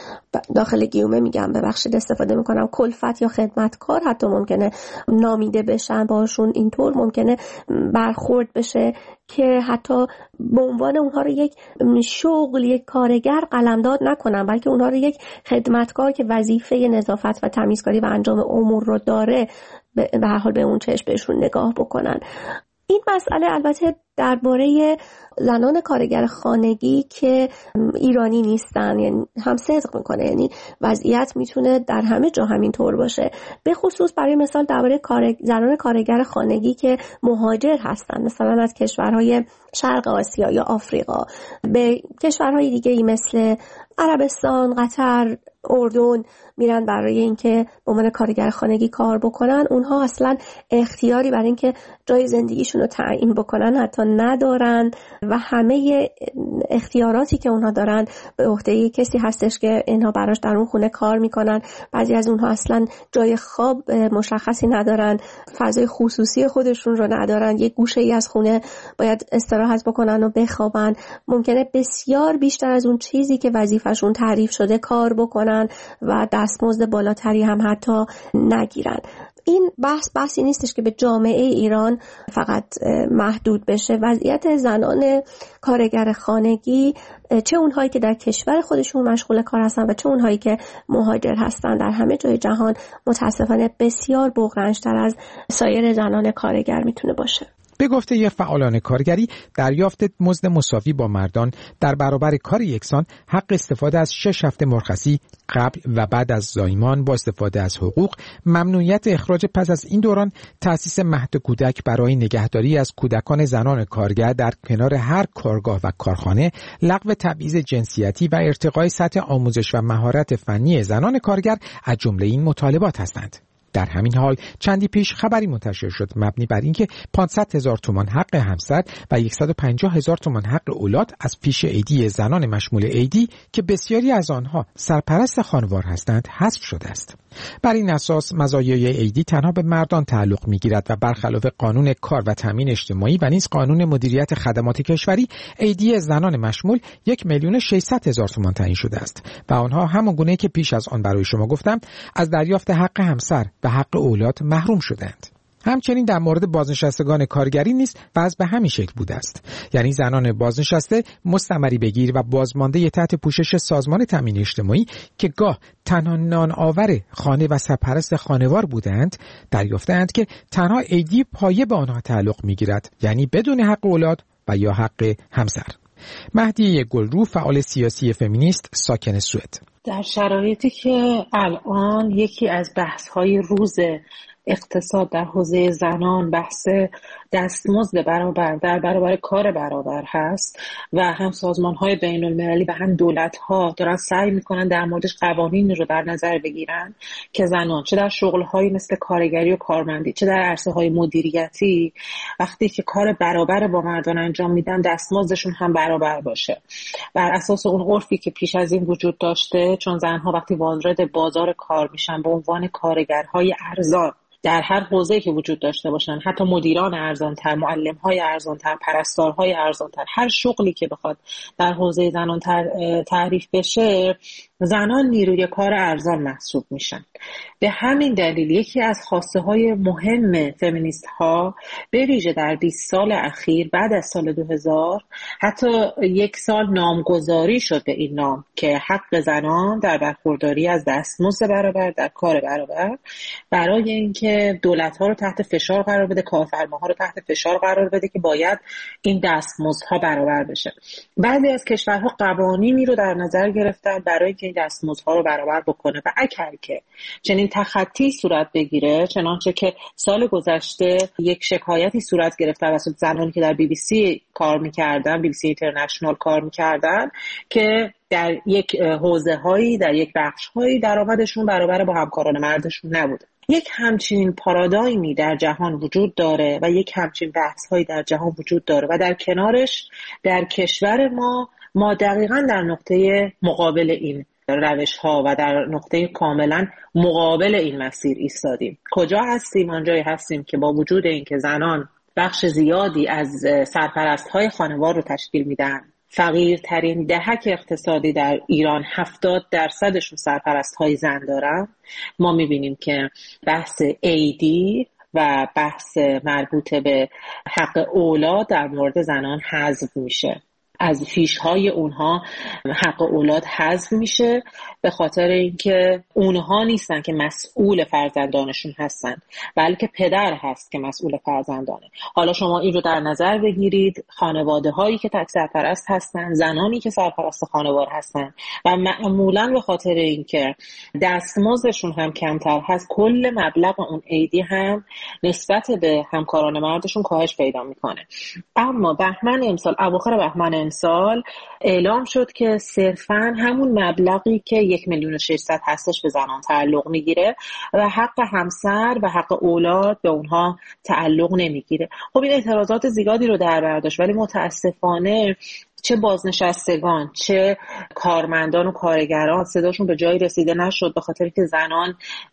S14: داخل گیومه میگم ببخشید استفاده میکنم کلفت یا خدمتکار حتی ممکنه نامیده بشن، باشون اینطور ممکنه برخورد بشه که حتی به عنوان اونها رو یک شغل، یک کارگر قلمداد نکنن، بلکه اونها رو یک خدمتکار که وظیفه نظافت و تمیزکاری و انجام امور رو داره به هر حال به اون چشم بهشون نگاه بکنن. این مسئله البته درباره زنان کارگر خانگی که ایرانی نیستن یعنی هم صدق میکنه، یعنی وضعیت میتونه در همه جا همین طور باشه، به خصوص برای مثال درباره زنان کارگر خانگی که مهاجر هستن، مثلا از کشورهای شرق آسیا یا آفریقا به کشورهای دیگه‌ای مثل عربستان، قطر، اردن میرن برای اینکه به عنوان کارگر خانگی کار بکنن. اونها اصلا اختیاری برای اینکه جای زندگیشون رو تعیین بکنن حتی ندارن و همه اختیاراتی که اونها دارن به عهده کسی هستش که اینها براش در اون خونه کار میکنن. بعضی از اونها اصلا جای خواب مشخصی ندارن، فضای خصوصی خودشون رو ندارن، یک گوشه‌ای از خونه باید استراحت بکنن و بخوابن، ممکنه بسیار بیشتر از اون چیزی که وظیفه‌شون تعریف شده کار بکنن و دستمزد بالاتری هم حتی نگیرن. این بحثی نیستش که به جامعه ایران فقط محدود بشه. وضعیت زنان کارگر خانگی، چه اونهایی که در کشور خودشون مشغول کار هستن و چه اونهایی که مهاجر هستن، در همه جای جهان متاسفانه بسیار بغرنج‌تر از سایر زنان کارگر میتونه باشه.
S15: به گفته یه فعالان کارگری، دریافت مزد مساوی با مردان در برابر کار یکسان، حق استفاده از 6 هفته مرخصی قبل و بعد از زایمان با استفاده از حقوق، ممنوعیت اخراج پس از این دوران، تأسیس مهد کودک برای نگهداری از کودکان زنان کارگر در کنار هر کارگاه و کارخانه، لغو تبعیض جنسیتی و ارتقای سطح آموزش و مهارت فنی زنان کارگر از جمله این مطالبات هستند. در همین حال چندی پیش خبری منتشر شد مبنی بر اینکه 500,000 تومان حق همسر و 150,000 تومان حق اولاد از پیش عیدی زنان مشمول عیدی که بسیاری از آنها سرپرست خانوار هستند حذف شده است. بر این اساس مزایای عیدی تنها به مردان تعلق می‌گیرد و برخلاف قانون کار و تامین اجتماعی و نیز قانون مدیریت خدمات کشوری، عیدی زنان مشمول 1,600,000 تومان تعیین شده است و آنها همان گونه‌ای که پیش از آن برای شما گفتم از دریافت حق همسر و حق اولاد محروم شدند. همچنین در مورد بازنشستگان کارگری نیز وضع به همین شکل بوده است، یعنی زنان بازنشسته مستمری بگیر و بازمانده تحت پوشش سازمان تامین اجتماعی که گاه تنها نان آور خانه و سرپرست خانوار بودند، دریافتند که تنها عیدی پایه به آنها تعلق می‌گیرد، یعنی بدون حق اولاد و یا حق همسر. مهدی گلرو، فعال سیاسی فمینیست ساکن سوئد:
S12: در شرایطی که الان یکی از بحث‌های روز اقتصاد در حوزه زنان بحث دستمزد برابر در برابر کار برابر هست و هم سازمان‌های بین‌المللی و هم دولت‌ها دارن سعی می‌کنن در موردش قوانین رو در نظر بگیرن که زنان چه در شغل‌هایی مثل کارگری و کارمندی چه در عرصه‌های مدیریتی وقتی که کار برابر با مردان انجام میدن دستمزدشون هم برابر باشه، بر اساس اون عرفی که پیش از این وجود داشته. چون زن‌ها وقتی وارد بازار کار میشن به عنوان کارگرهای ارزان در هر حوزه‌ای که وجود داشته باشن، حتی مدیران ارزان‌تر، معلم‌های ارزان‌تر، پرستارهای ارزان‌تر، هر شغلی که بخواد در حوزه زنان تعریف بشه، زنان نیروی کار ارزان محسوب میشن. به همین دلیل یکی از خواسته های مهم فمینیست ها به ویژه در 20 سال اخیر بعد از سال 2000 حتی یک سال نامگذاری شد به این نام که حق زنان در برخورداری از دستمزد برابر در کار برابر، برای اینکه دولت ها رو تحت فشار قرار بده، کارفرماها رو تحت فشار قرار بده که باید این دستمزدها برابر بشه. بعضی از کشورها قوانینی رو در نظر گرفتن برای اینکه این دستمزدها رو برابر بکنه و اگر که چنین تخطی صورت بگیره، چنانچه که سال گذشته یک شکایتی صورت گرفت توسط زنانی که در BBC کار می‌کردن، BBC اینترنشنال کار می‌کردن، که در یک حوزه‌هایی، در یک بخش‌هایی درآمدشون برابر با همکاران مردشون نبوده. یک همچین پارادایمی در جهان وجود داره و یک همچین بحث‌هایی در جهان وجود داره و در کنارش در کشور ما دقیقاً در نقطه مقابل این روش ها و در نقطه کاملا مقابل این مسیر ایستادیم. کجا هستیم؟ آنجایی هستیم که با وجود اینکه زنان بخش زیادی از سرپرست های خانوار رو تشکیل میدن، فقیرترین دهک اقتصادی در ایران 70%شون سرپرست های زن دارن، ما میبینیم که بحث عیدی و بحث مربوط به حق اولاد در مورد زنان حذف میشه. از فیش‌های اونها حق اولاد حذف میشه به خاطر اینکه اونها نیستن که مسئول فرزندانشون هستن، بلکه پدر هست که مسئول فرزندانه. حالا شما این رو در نظر بگیرید، خانواده هایی که تک سرپرست هستن، زنانی که سرپرست خانوار هستن و معمولا به خاطر اینکه دستمزدشون هم کمتر هست، کل مبلغ اون عیدی هم نسبت به همکاران مردشون کاهش پیدا میکنه. اما بهمن امسال، اواخر بهمن امسال اعلام شد که صرفاً همون مبلغی که 1,600,000 هستش به زنان تعلق میگیره و حق همسر و حق اولاد به اونها تعلق نمیگیره. خب این اعتراضات زیادی رو در بر داشت، ولی متاسفانه چه بازنشستگان چه کارمندان و کارگران صداشون به جایی رسیده نشد، به خاطر که زنان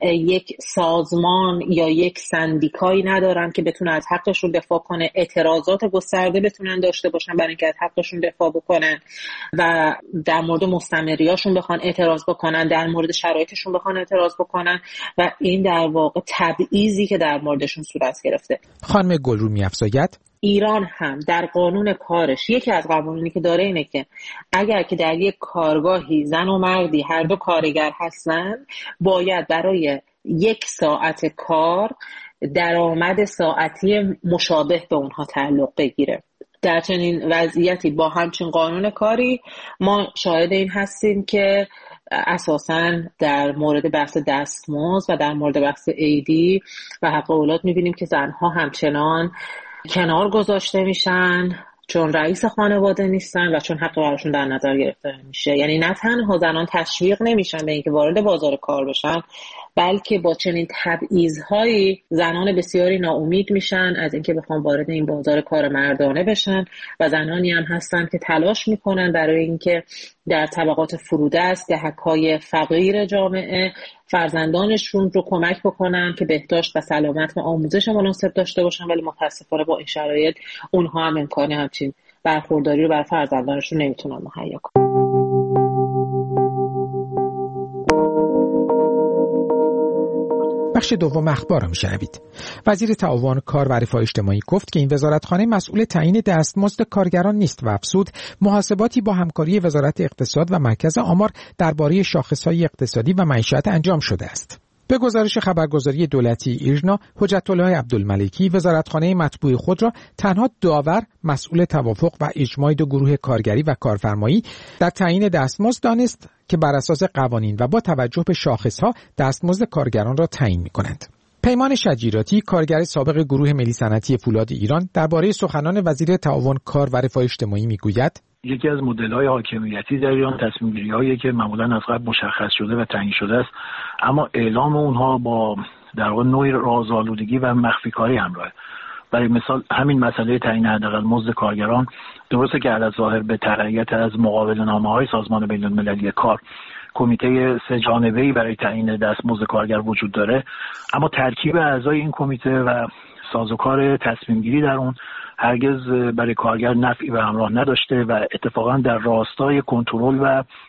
S12: یک سازمان یا یک سندیکایی ندارن که بتونه از حقشون دفاع کنه، اعتراضات گسترده بتونن داشته باشن برای اینکه از حقشون دفاع بکنن و در مورد مستمریاشون بخوان اعتراض بکنن، در مورد شرایطشون بخوان اعتراض بکنن و این در واقع تبعیضی که در موردشون صورت گرفته.
S15: خانم گلرو می‌افزاید
S12: ایران هم در قانون کارش یکی از قوانینی که داره اینه که اگر که در یک کارگاهی زن و مردی هر دو کارگر هستن، باید برای 1 ساعت کار درآمد ساعتی مشابه به اونها تعلق بگیره. در چنین وضعیتی با همچین قانون کاری ما شاهد این هستیم که اساساً در مورد بحث دستمزد و در مورد بحث عیدی و حق اولاد می‌بینیم که زنها همچنان کنار گذاشته میشن، چون رئیس خانواده نیستن و چون حق براشون در نظر گرفته نمیشه. یعنی نه تنها زنان تشویق نمیشن به اینکه وارد بازار کار بشن، بلکه با چنین تبعیض‌هایی زنان بسیاری ناامید میشن از اینکه بخوام وارد این بازار کار مردانه بشن و زنانی هم هستن که تلاش میکنن برای اینکه در طبقات فرودست، دهک‌های فقیر جامعه فرزندانشون رو کمک بکنن که بهداشت و سلامت و آموزش مناسب داشته باشن، ولی متاسفانه با این شرایط اونها هم امکان همچین برخورداری رو برای فرزندانشون نمیتونن مهیا کنن.
S15: بخش دوم اخبار را میشنوید. وزیر تعاون کار و رفاه اجتماعی گفت که این وزارتخانه مسئول تعیین دستمزد کارگران نیست و افزود محاسباتی با همکاری وزارت اقتصاد و مرکز آمار درباره شاخص‌های اقتصادی و معیشت انجام شده است. به گزارش خبرگزاری دولتی ایرنا، حجت الله عبدالملکی وزارتخانه مطبوع خود را تنها داور، مسئول توافق و اجماع دو گروه کارگری و کارفرمایی در تعیین دستمزد دانست که بر اساس قوانین و با توجه به شاخصها دستمزد کارگران را تعیین می‌کنند. پیمان شجیراتی، کارگر سابق گروه ملی صنعتی فولاد ایران، درباره سخنان وزیر تعاون کار و رفاه اجتماعی میگوید:
S17: یکی از مدل‌های حاکمیتی در ایران تصمیم‌گیری‌هایی که معمولاً از قبل مشخص شده و تعیین شده است، اما اعلام اونها با در واقع نوعی رازآلودگی و مخفی‌کاری همراهه. برای مثال همین مسئله تعیین حداقل مزد کارگران، درسته که علی‌ظاهر به تبعیت از مقابله‌نامه‌های سازمان بین‌المللی کار کمیته 3 جانبه‌ای برای تعیین دستمزد کارگر وجود داره، اما ترکیب اعضای این کمیته و سازوکار تصمیم‌گیری در اون هرگز برای کارگر نفعی به همراه نداشته و اتفاقا در راستای کنترل و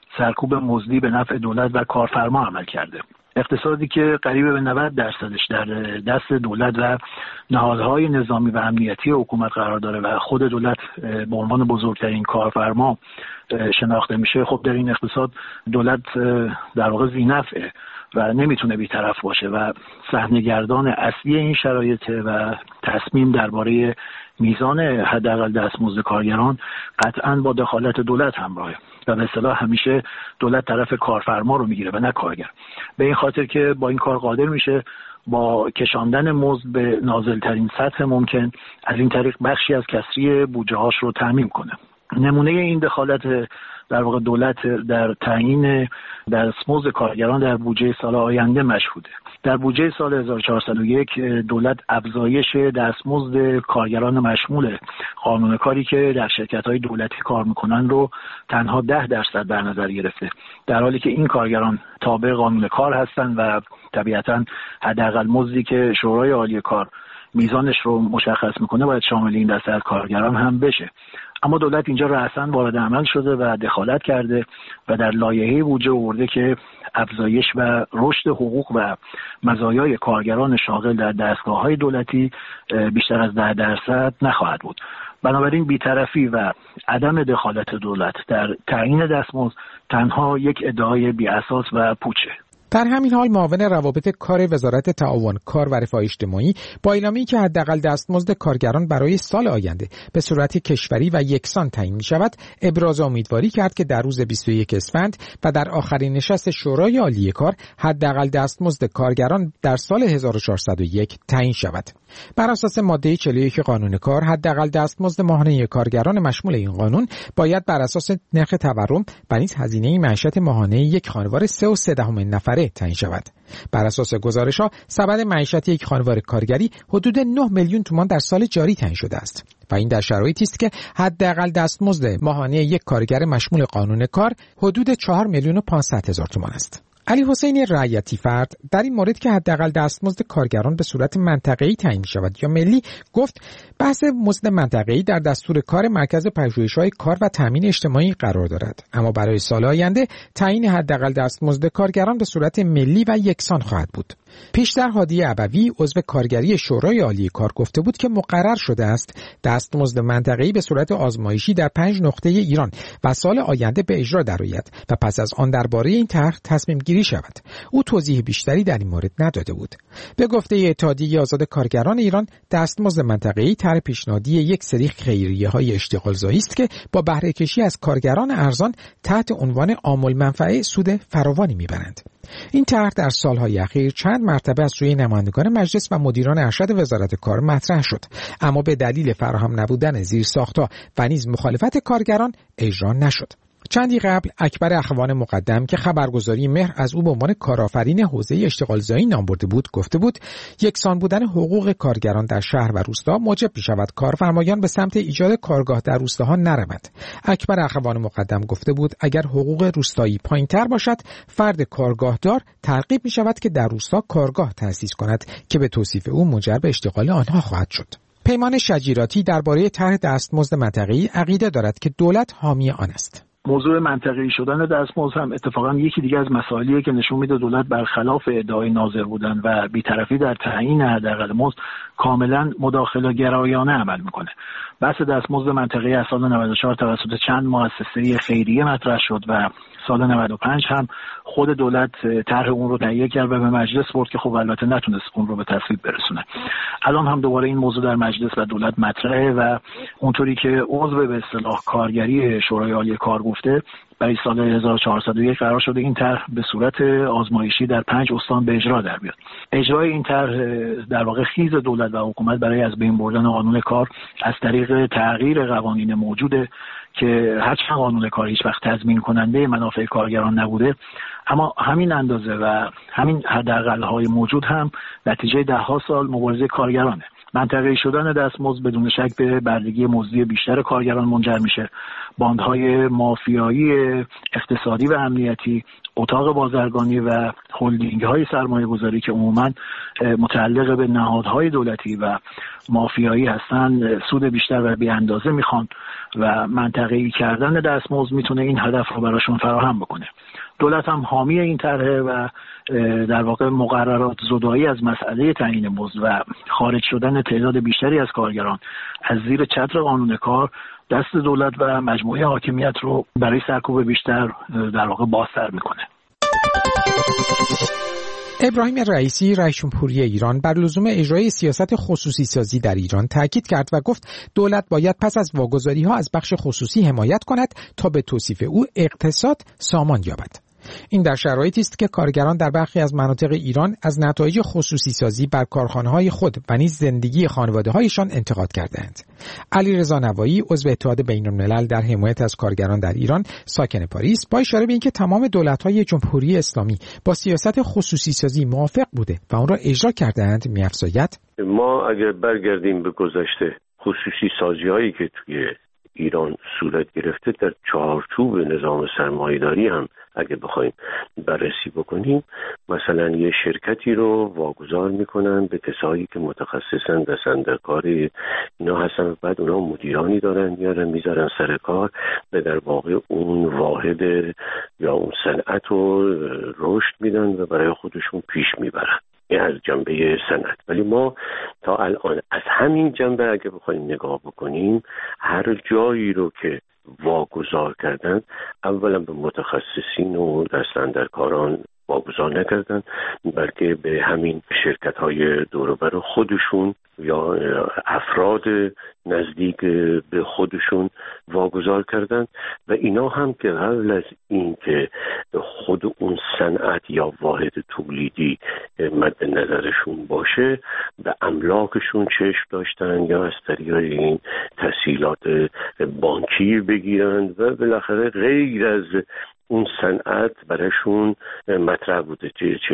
S17: سرکوب مزدی به نفع دولت و کارفرما عمل کرده. اقتصادی که قریب به 90% در دست دولت و نهادهای نظامی و امنیتی حکومت قرار داره و خود دولت به عنوان بزرگترین کارفرما شناخته میشه، خب در این اقتصاد دولت در واقع ذی‌نفعه و نمیتونه بی‌طرف باشه و صحنه‌گردان اصلی این شرایط و تصمیم درباره میزان حداقل دستمزد کارگران قطعاً با دخالت دولت همراهه و به اصطلاح همیشه دولت طرف کارفرما رو میگیره و نه کارگر. به این خاطر که با این کار قادر میشه با کشاندن مزد به نازلترین سطح ممکن از این طریق بخشی از کسری بودجه هاش رو تامین کنه. نمونه این دخالت در واقع دولت در تعیین دستمزد کارگران در بودجه سال آینده مشهوده. در بودجه سال 1401 دولت افزایش دستمزد کارگران مشمول قانون کاری که در شرکت‌های دولتی کار میکنن رو تنها 10% در نظر گرفته، در حالی که این کارگران تابع قانون کار هستند و طبیعتاً حداقل مزدی که شورای عالی کار میزانش رو مشخص میکنه باید شامل این دسته از کارگران هم بشه. اما دولت اینجا رأساً وارد عمل شده و دخالت کرده و در لایحه بودجه آورده که افزایش و رشد حقوق و مزایای کارگران شاغل در دستگاه‌های دولتی بیشتر از 10% نخواهد بود. بنابراین بی‌طرفی و عدم دخالت دولت در تعیین دستمزد تنها یک ادعای بی‌اساس و پوچه.
S15: در همین حال معاون روابط کار وزارت تعاون کار و رفاه اجتماعی با اعلامی که حداقل دستمزد کارگران برای سال آینده به صورت کشوری و یکسان تعیین می شود، ابراز امیدواری کرد که در روز 21 اسفند و در آخرین نشست شورای عالی کار حداقل دستمزد کارگران در سال 1401 تعیین شود. بر اساس ماده 41 قانون کار، حداقل دستمزد ماهانه کارگران مشمول این قانون باید بر اساس نرخ تورم و نیز هزینه معیشت ماهانه یک خانوار 3.3 نفره تعیین شود. بر اساس گزارش‌ها سبد معیشت یک خانوار کارگری حدود 9 میلیون تومان در سال جاری تعیین شده است و این در شرایطی است که حداقل دستمزد ماهانه یک کارگر مشمول قانون کار حدود 4,500,000 تومان است. علی حسین رعیتی فرد در این مورد که حداقل دستمزد کارگران به صورت منطقه‌ای تعیین شود یا ملی گفت بحث مزد منطقه‌ای در دستور کار مرکز پژوهش‌های کار و تامین اجتماعی قرار دارد، اما برای سال آینده تعیین حداقل دستمزد کارگران به صورت ملی و یکسان خواهد بود. پیشتر هادی ابوی عضو کارگری شورای عالی کار گفته بود که مقرر شده است دستمزد منطقه‌ای به صورت آزمایشی در 5 نقطه ایران و سال آینده به اجرا درآید و پس از آن درباره این طرح تصمیم گیری شود. او توضیح بیشتری در این مورد نداده بود. به گفته اتحادیه آزاد کارگران ایران، دستمزد منطقه‌ای طرح پیشنهادی یک سری خیریه‌های اشتغالزایی است که با بهره کشی از کارگران ارزان تحت عنوان عامل منفعه سود فراوانی می‌برند. این طرح در سالهای اخیر چند مرتبه از سوی نمایندگان مجلس و مدیران ارشد وزارت کار مطرح شد، اما به دلیل فراهم نبودن زیرساخت‌ها و نیز مخالفت کارگران اجرا نشد. چندی قبل اکبر اخوان مقدم که خبرگزاری مهر از او به عنوان کارآفرین حوزه اشتغالزایی نام برده بود گفته بود یکسان بودن حقوق کارگران در شهر و روستا موجب می‌شود کارفرمایان به سمت ایجاد کارگاه در روستاها نروند. اکبر اخوان مقدم گفته بود اگر حقوق روستایی پایین‌تر باشد، فرد کارگاهدار ترغیب می‌شود که در روستا کارگاه تأسیس کند که به توصیف او منجر به اشتغال آنها خواهد شد. پیمان شجیراتی درباره طرح دستمزد منطقه‌ای عقیده دارد که دولت حامی آن است.
S17: موضوع منطقه‌ای شدن دستمزد هم اتفاقا یکی دیگه از مسائلیه که نشون میده دولت برخلاف ادعای ناظر بودن و بی‌طرفی در تعیین حداقل مزد کاملا مداخله گرایانه عمل میکنه. بحث دستمزد منطقه‌ای از سال 94 توسط چند مؤسسه خیریه مطرح شد و سال 95 هم خود دولت طرح اون رو تهیه کرد و به مجلس برد که خب البته نتونست اون رو به تصویب برسونه. الان هم دوباره این موضوع در مجلس و دولت مطرحه و اونطوری که عضو به اصطلاح کارگری شورای عالی کار گفته برای سال 1401 قرار شده این طرح به صورت آزمایشی در 5 استان به اجرا در بیاد. اجرای این طرح در واقع خیز دولت و حکومت برای از بین بردن قانون کار از طریق تغییر قوانین موجوده که هرچند قانون کار هیچ وقت تضمین کننده منافع کارگران نبوده، اما همین اندازه و همین حداقل‌های موجود هم نتیجه 10 سال مبارزه کارگرانه. منطقه‌ای شدن دستمزد بدون شک به بردگی مزدی بیشتر کارگران منجر میشه. باندهای مافیایی اقتصادی و امنیتی، اتاق بازرگانی و هلدینگ‌های سرمایه‌گذاری که عموماً متعلق به نهادهای دولتی و مافیایی هستن سود بیشتر و بی‌اندازه میخوان و منطقه‌ای کردن دستمزد میتونه این هدف رو براشون فراهم بکنه. دولت هم حامی این طرحه و در واقع مقررات زدایی از مسئله تعیین مزد و خارج شدن تعداد بیشتری از کارگران از زیر چتر قانون کار دست دولت و مجموعه حاکمیت رو برای سرکوب بیشتر در واقع بازتر میکنه.
S15: ابراهیم رئیسی رئیس جمهوری ایران بر لزوم اجرای سیاست خصوصی سازی در ایران تاکید کرد و گفت دولت باید پس از واگذاری‌ها از بخش خصوصی حمایت کند تا به توصیف او اقتصاد سامان یابد. این در شرایطی است که کارگران در برخی از مناطق ایران از نتایج خصوصی سازی بر کارخانه‌های خود و نیز زندگی خانواده‌هایشان انتقاد کردند. علیرضا نوایی عضو اتحاد بین‌الملل در حمایت از کارگران در ایران ساکن پاریس با اشاره به اینکه تمام دولت‌های جمهوری اسلامی با سیاست خصوصی سازی موافق بوده و آن را اجرا کرده‌اند می‌افزاید
S18: ما اگر برگردیم به گذشته خصوصی سازی‌هایی که توی ایران صورت گرفته در چارچوب نظام سرمایه‌داری هم اگه بخوایم بررسی بکنیم، مثلا یه شرکتی رو واگذار میکنن به کسایی که متخصصن دستن در کار اینا هستن، بعد اونا مدیرانی دارن میارن میذارن سر کار و در واقع اون واحد یا اون صنعت رو رشد میدن و برای خودشون پیش میبرن. این از جنبه صنعت. ولی ما تا الان از همین جنبه اگه بخوایم نگاه بکنیم، هر جایی رو که واگذار کردن اولا به متخصصین و دستاندرکاران واگذار نکردن، بلکه به همین شرکت‌های دور و بر خودشون یا افراد نزدیک به خودشون واگذار کردن و اینا هم که قبل از این که خود اون صنعت یا واحد تولیدی مد نظرشون باشه به املاکشون چشم داشتن یا از طریق این تسهیلات بانکی بگیرن و بالاخره غیر از اون صنعت برایشون مطرح بوده،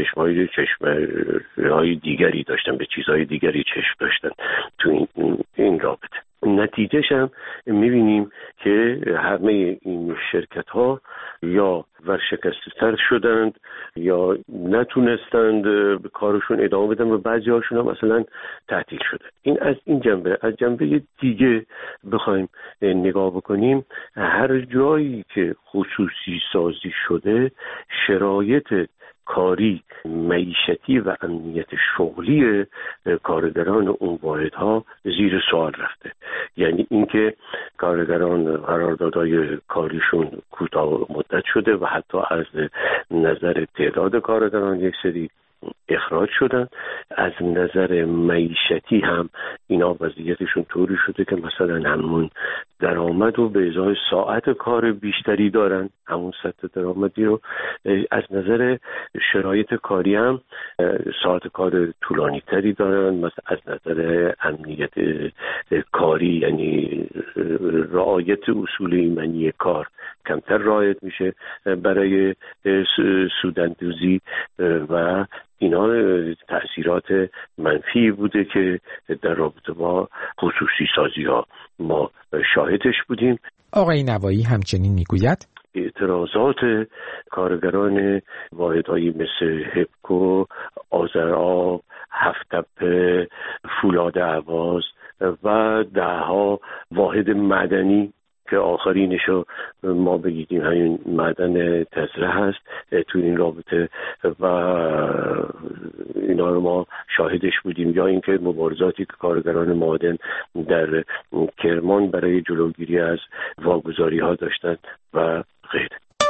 S18: چشم‌های دیگری داشتن، به چیزهای دیگری چشم داشتن تو این رابطه. نتیجهش هم میبینیم که همه این شرکت‌ها یا ورشکسته‌تر شدند یا نتونستند به کارشون ادامه بدن و بعضی هاشون هم مثلا تعطیل شده. این از این جنبه. از جنبه دیگه بخوایم نگاه بکنیم، هر جایی که خصوصی سازی شده شرایط کاری، معیشتی و امنیت شغلی کارگران اون واحدها زیر سوال رفته. یعنی اینکه کارگران قراردادهای کاریشون کوتاه مدت شده و حتی از نظر تعداد کارگران یک سری اخراج شدن. از نظر معیشتی هم اینا وضعیتشون طوری شده که مثلا همون درآمد رو به ازای ساعت کار بیشتری دارن، همون سطح درآمدی رو. از نظر شرایط کاری هم ساعت کار طولانی تری دارن. مثلا از نظر امنیت کاری، یعنی رعایت اصول ایمنی کار کمتر رعایت میشه برای سوداندوزی و اینا تأثیرات منفی بوده که در رابطه با خصوصی سازی ها ما شاهدش بودیم.
S15: آقای نوایی همچنین میگوید
S18: اعتراضات کارگران واحدهایی مثل هپکو، آذرآب، هفت‌تپه، فولاد اهواز و دهها واحد مدنی که آخرینشو ما بگیدیم همین معدن تزره هست تو این رابطه و اینا رو ما شاهدش بودیم، یا اینکه مبارزاتی که کارگران معادن در کرمان برای جلوگیری از واگذاری ها داشتند و غیره.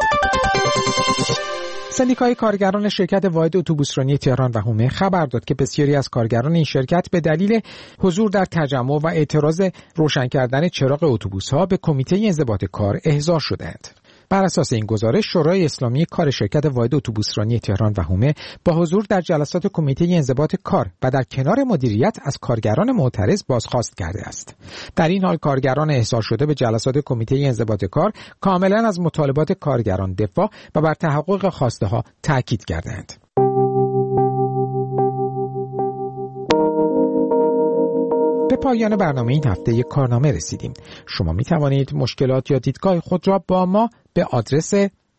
S15: سندیکای کارگران شرکت واحد اتوبوسرانی تهران و حومه خبر داد که بسیاری از کارگران این شرکت به دلیل حضور در تجمع و اعتراض روشن کردن چراغ اتوبوس‌ها به کمیته انضباط کار احضار شدند. بر اساس این گزارش شورای اسلامی کار شرکت واحد اتوبوسرانی تهران و حومه با حضور در جلسات کمیته انضباط کار و در کنار مدیریت از کارگران معترض بازخواست کرده است. در این حال کارگران احضار شده به جلسات کمیته انضباط کار کاملا از مطالبات کارگران دفاع و بر تحقق خواسته ها تاکید کردند. پایان برنامه این هفته یک کارنامه رسیدیم. شما می توانید مشکلات یا دیدگاه خود را با ما به آدرس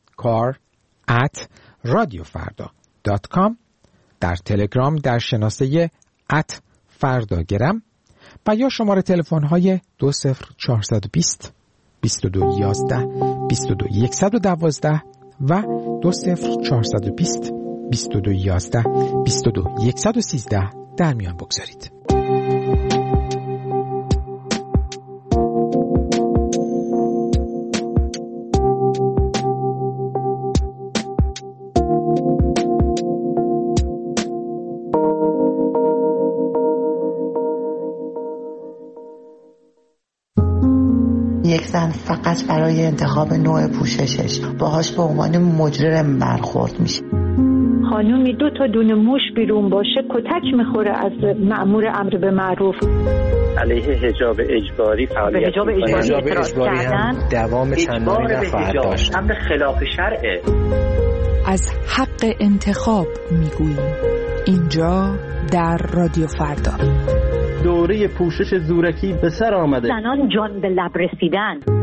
S15: kar@radiofarda.com، در تلگرام در شناسه @فرداگرم و یا شماره تلفن های 20420 2211 22112 و 20420 2211 22113 در میان بگذارید.
S19: یک زن فقط برای انتخاب نوع پوششش باهاش به عنوان مجرم برخورد میشه.
S20: خانومی 2 تا دونه موش بیرون باشه کتک میخوره از مأمور امر به معروف.
S21: علیه حجاب اجباری فعالیت
S22: حجاب اجباری هم دوام چندانی نخواهد داشت.
S21: امر خلاف شرعه.
S23: از حق انتخاب میگوییم اینجا در رادیو فردا.
S24: دوره پوشش زورکی به سر آمده.
S25: زنان جان به لب رسیدن.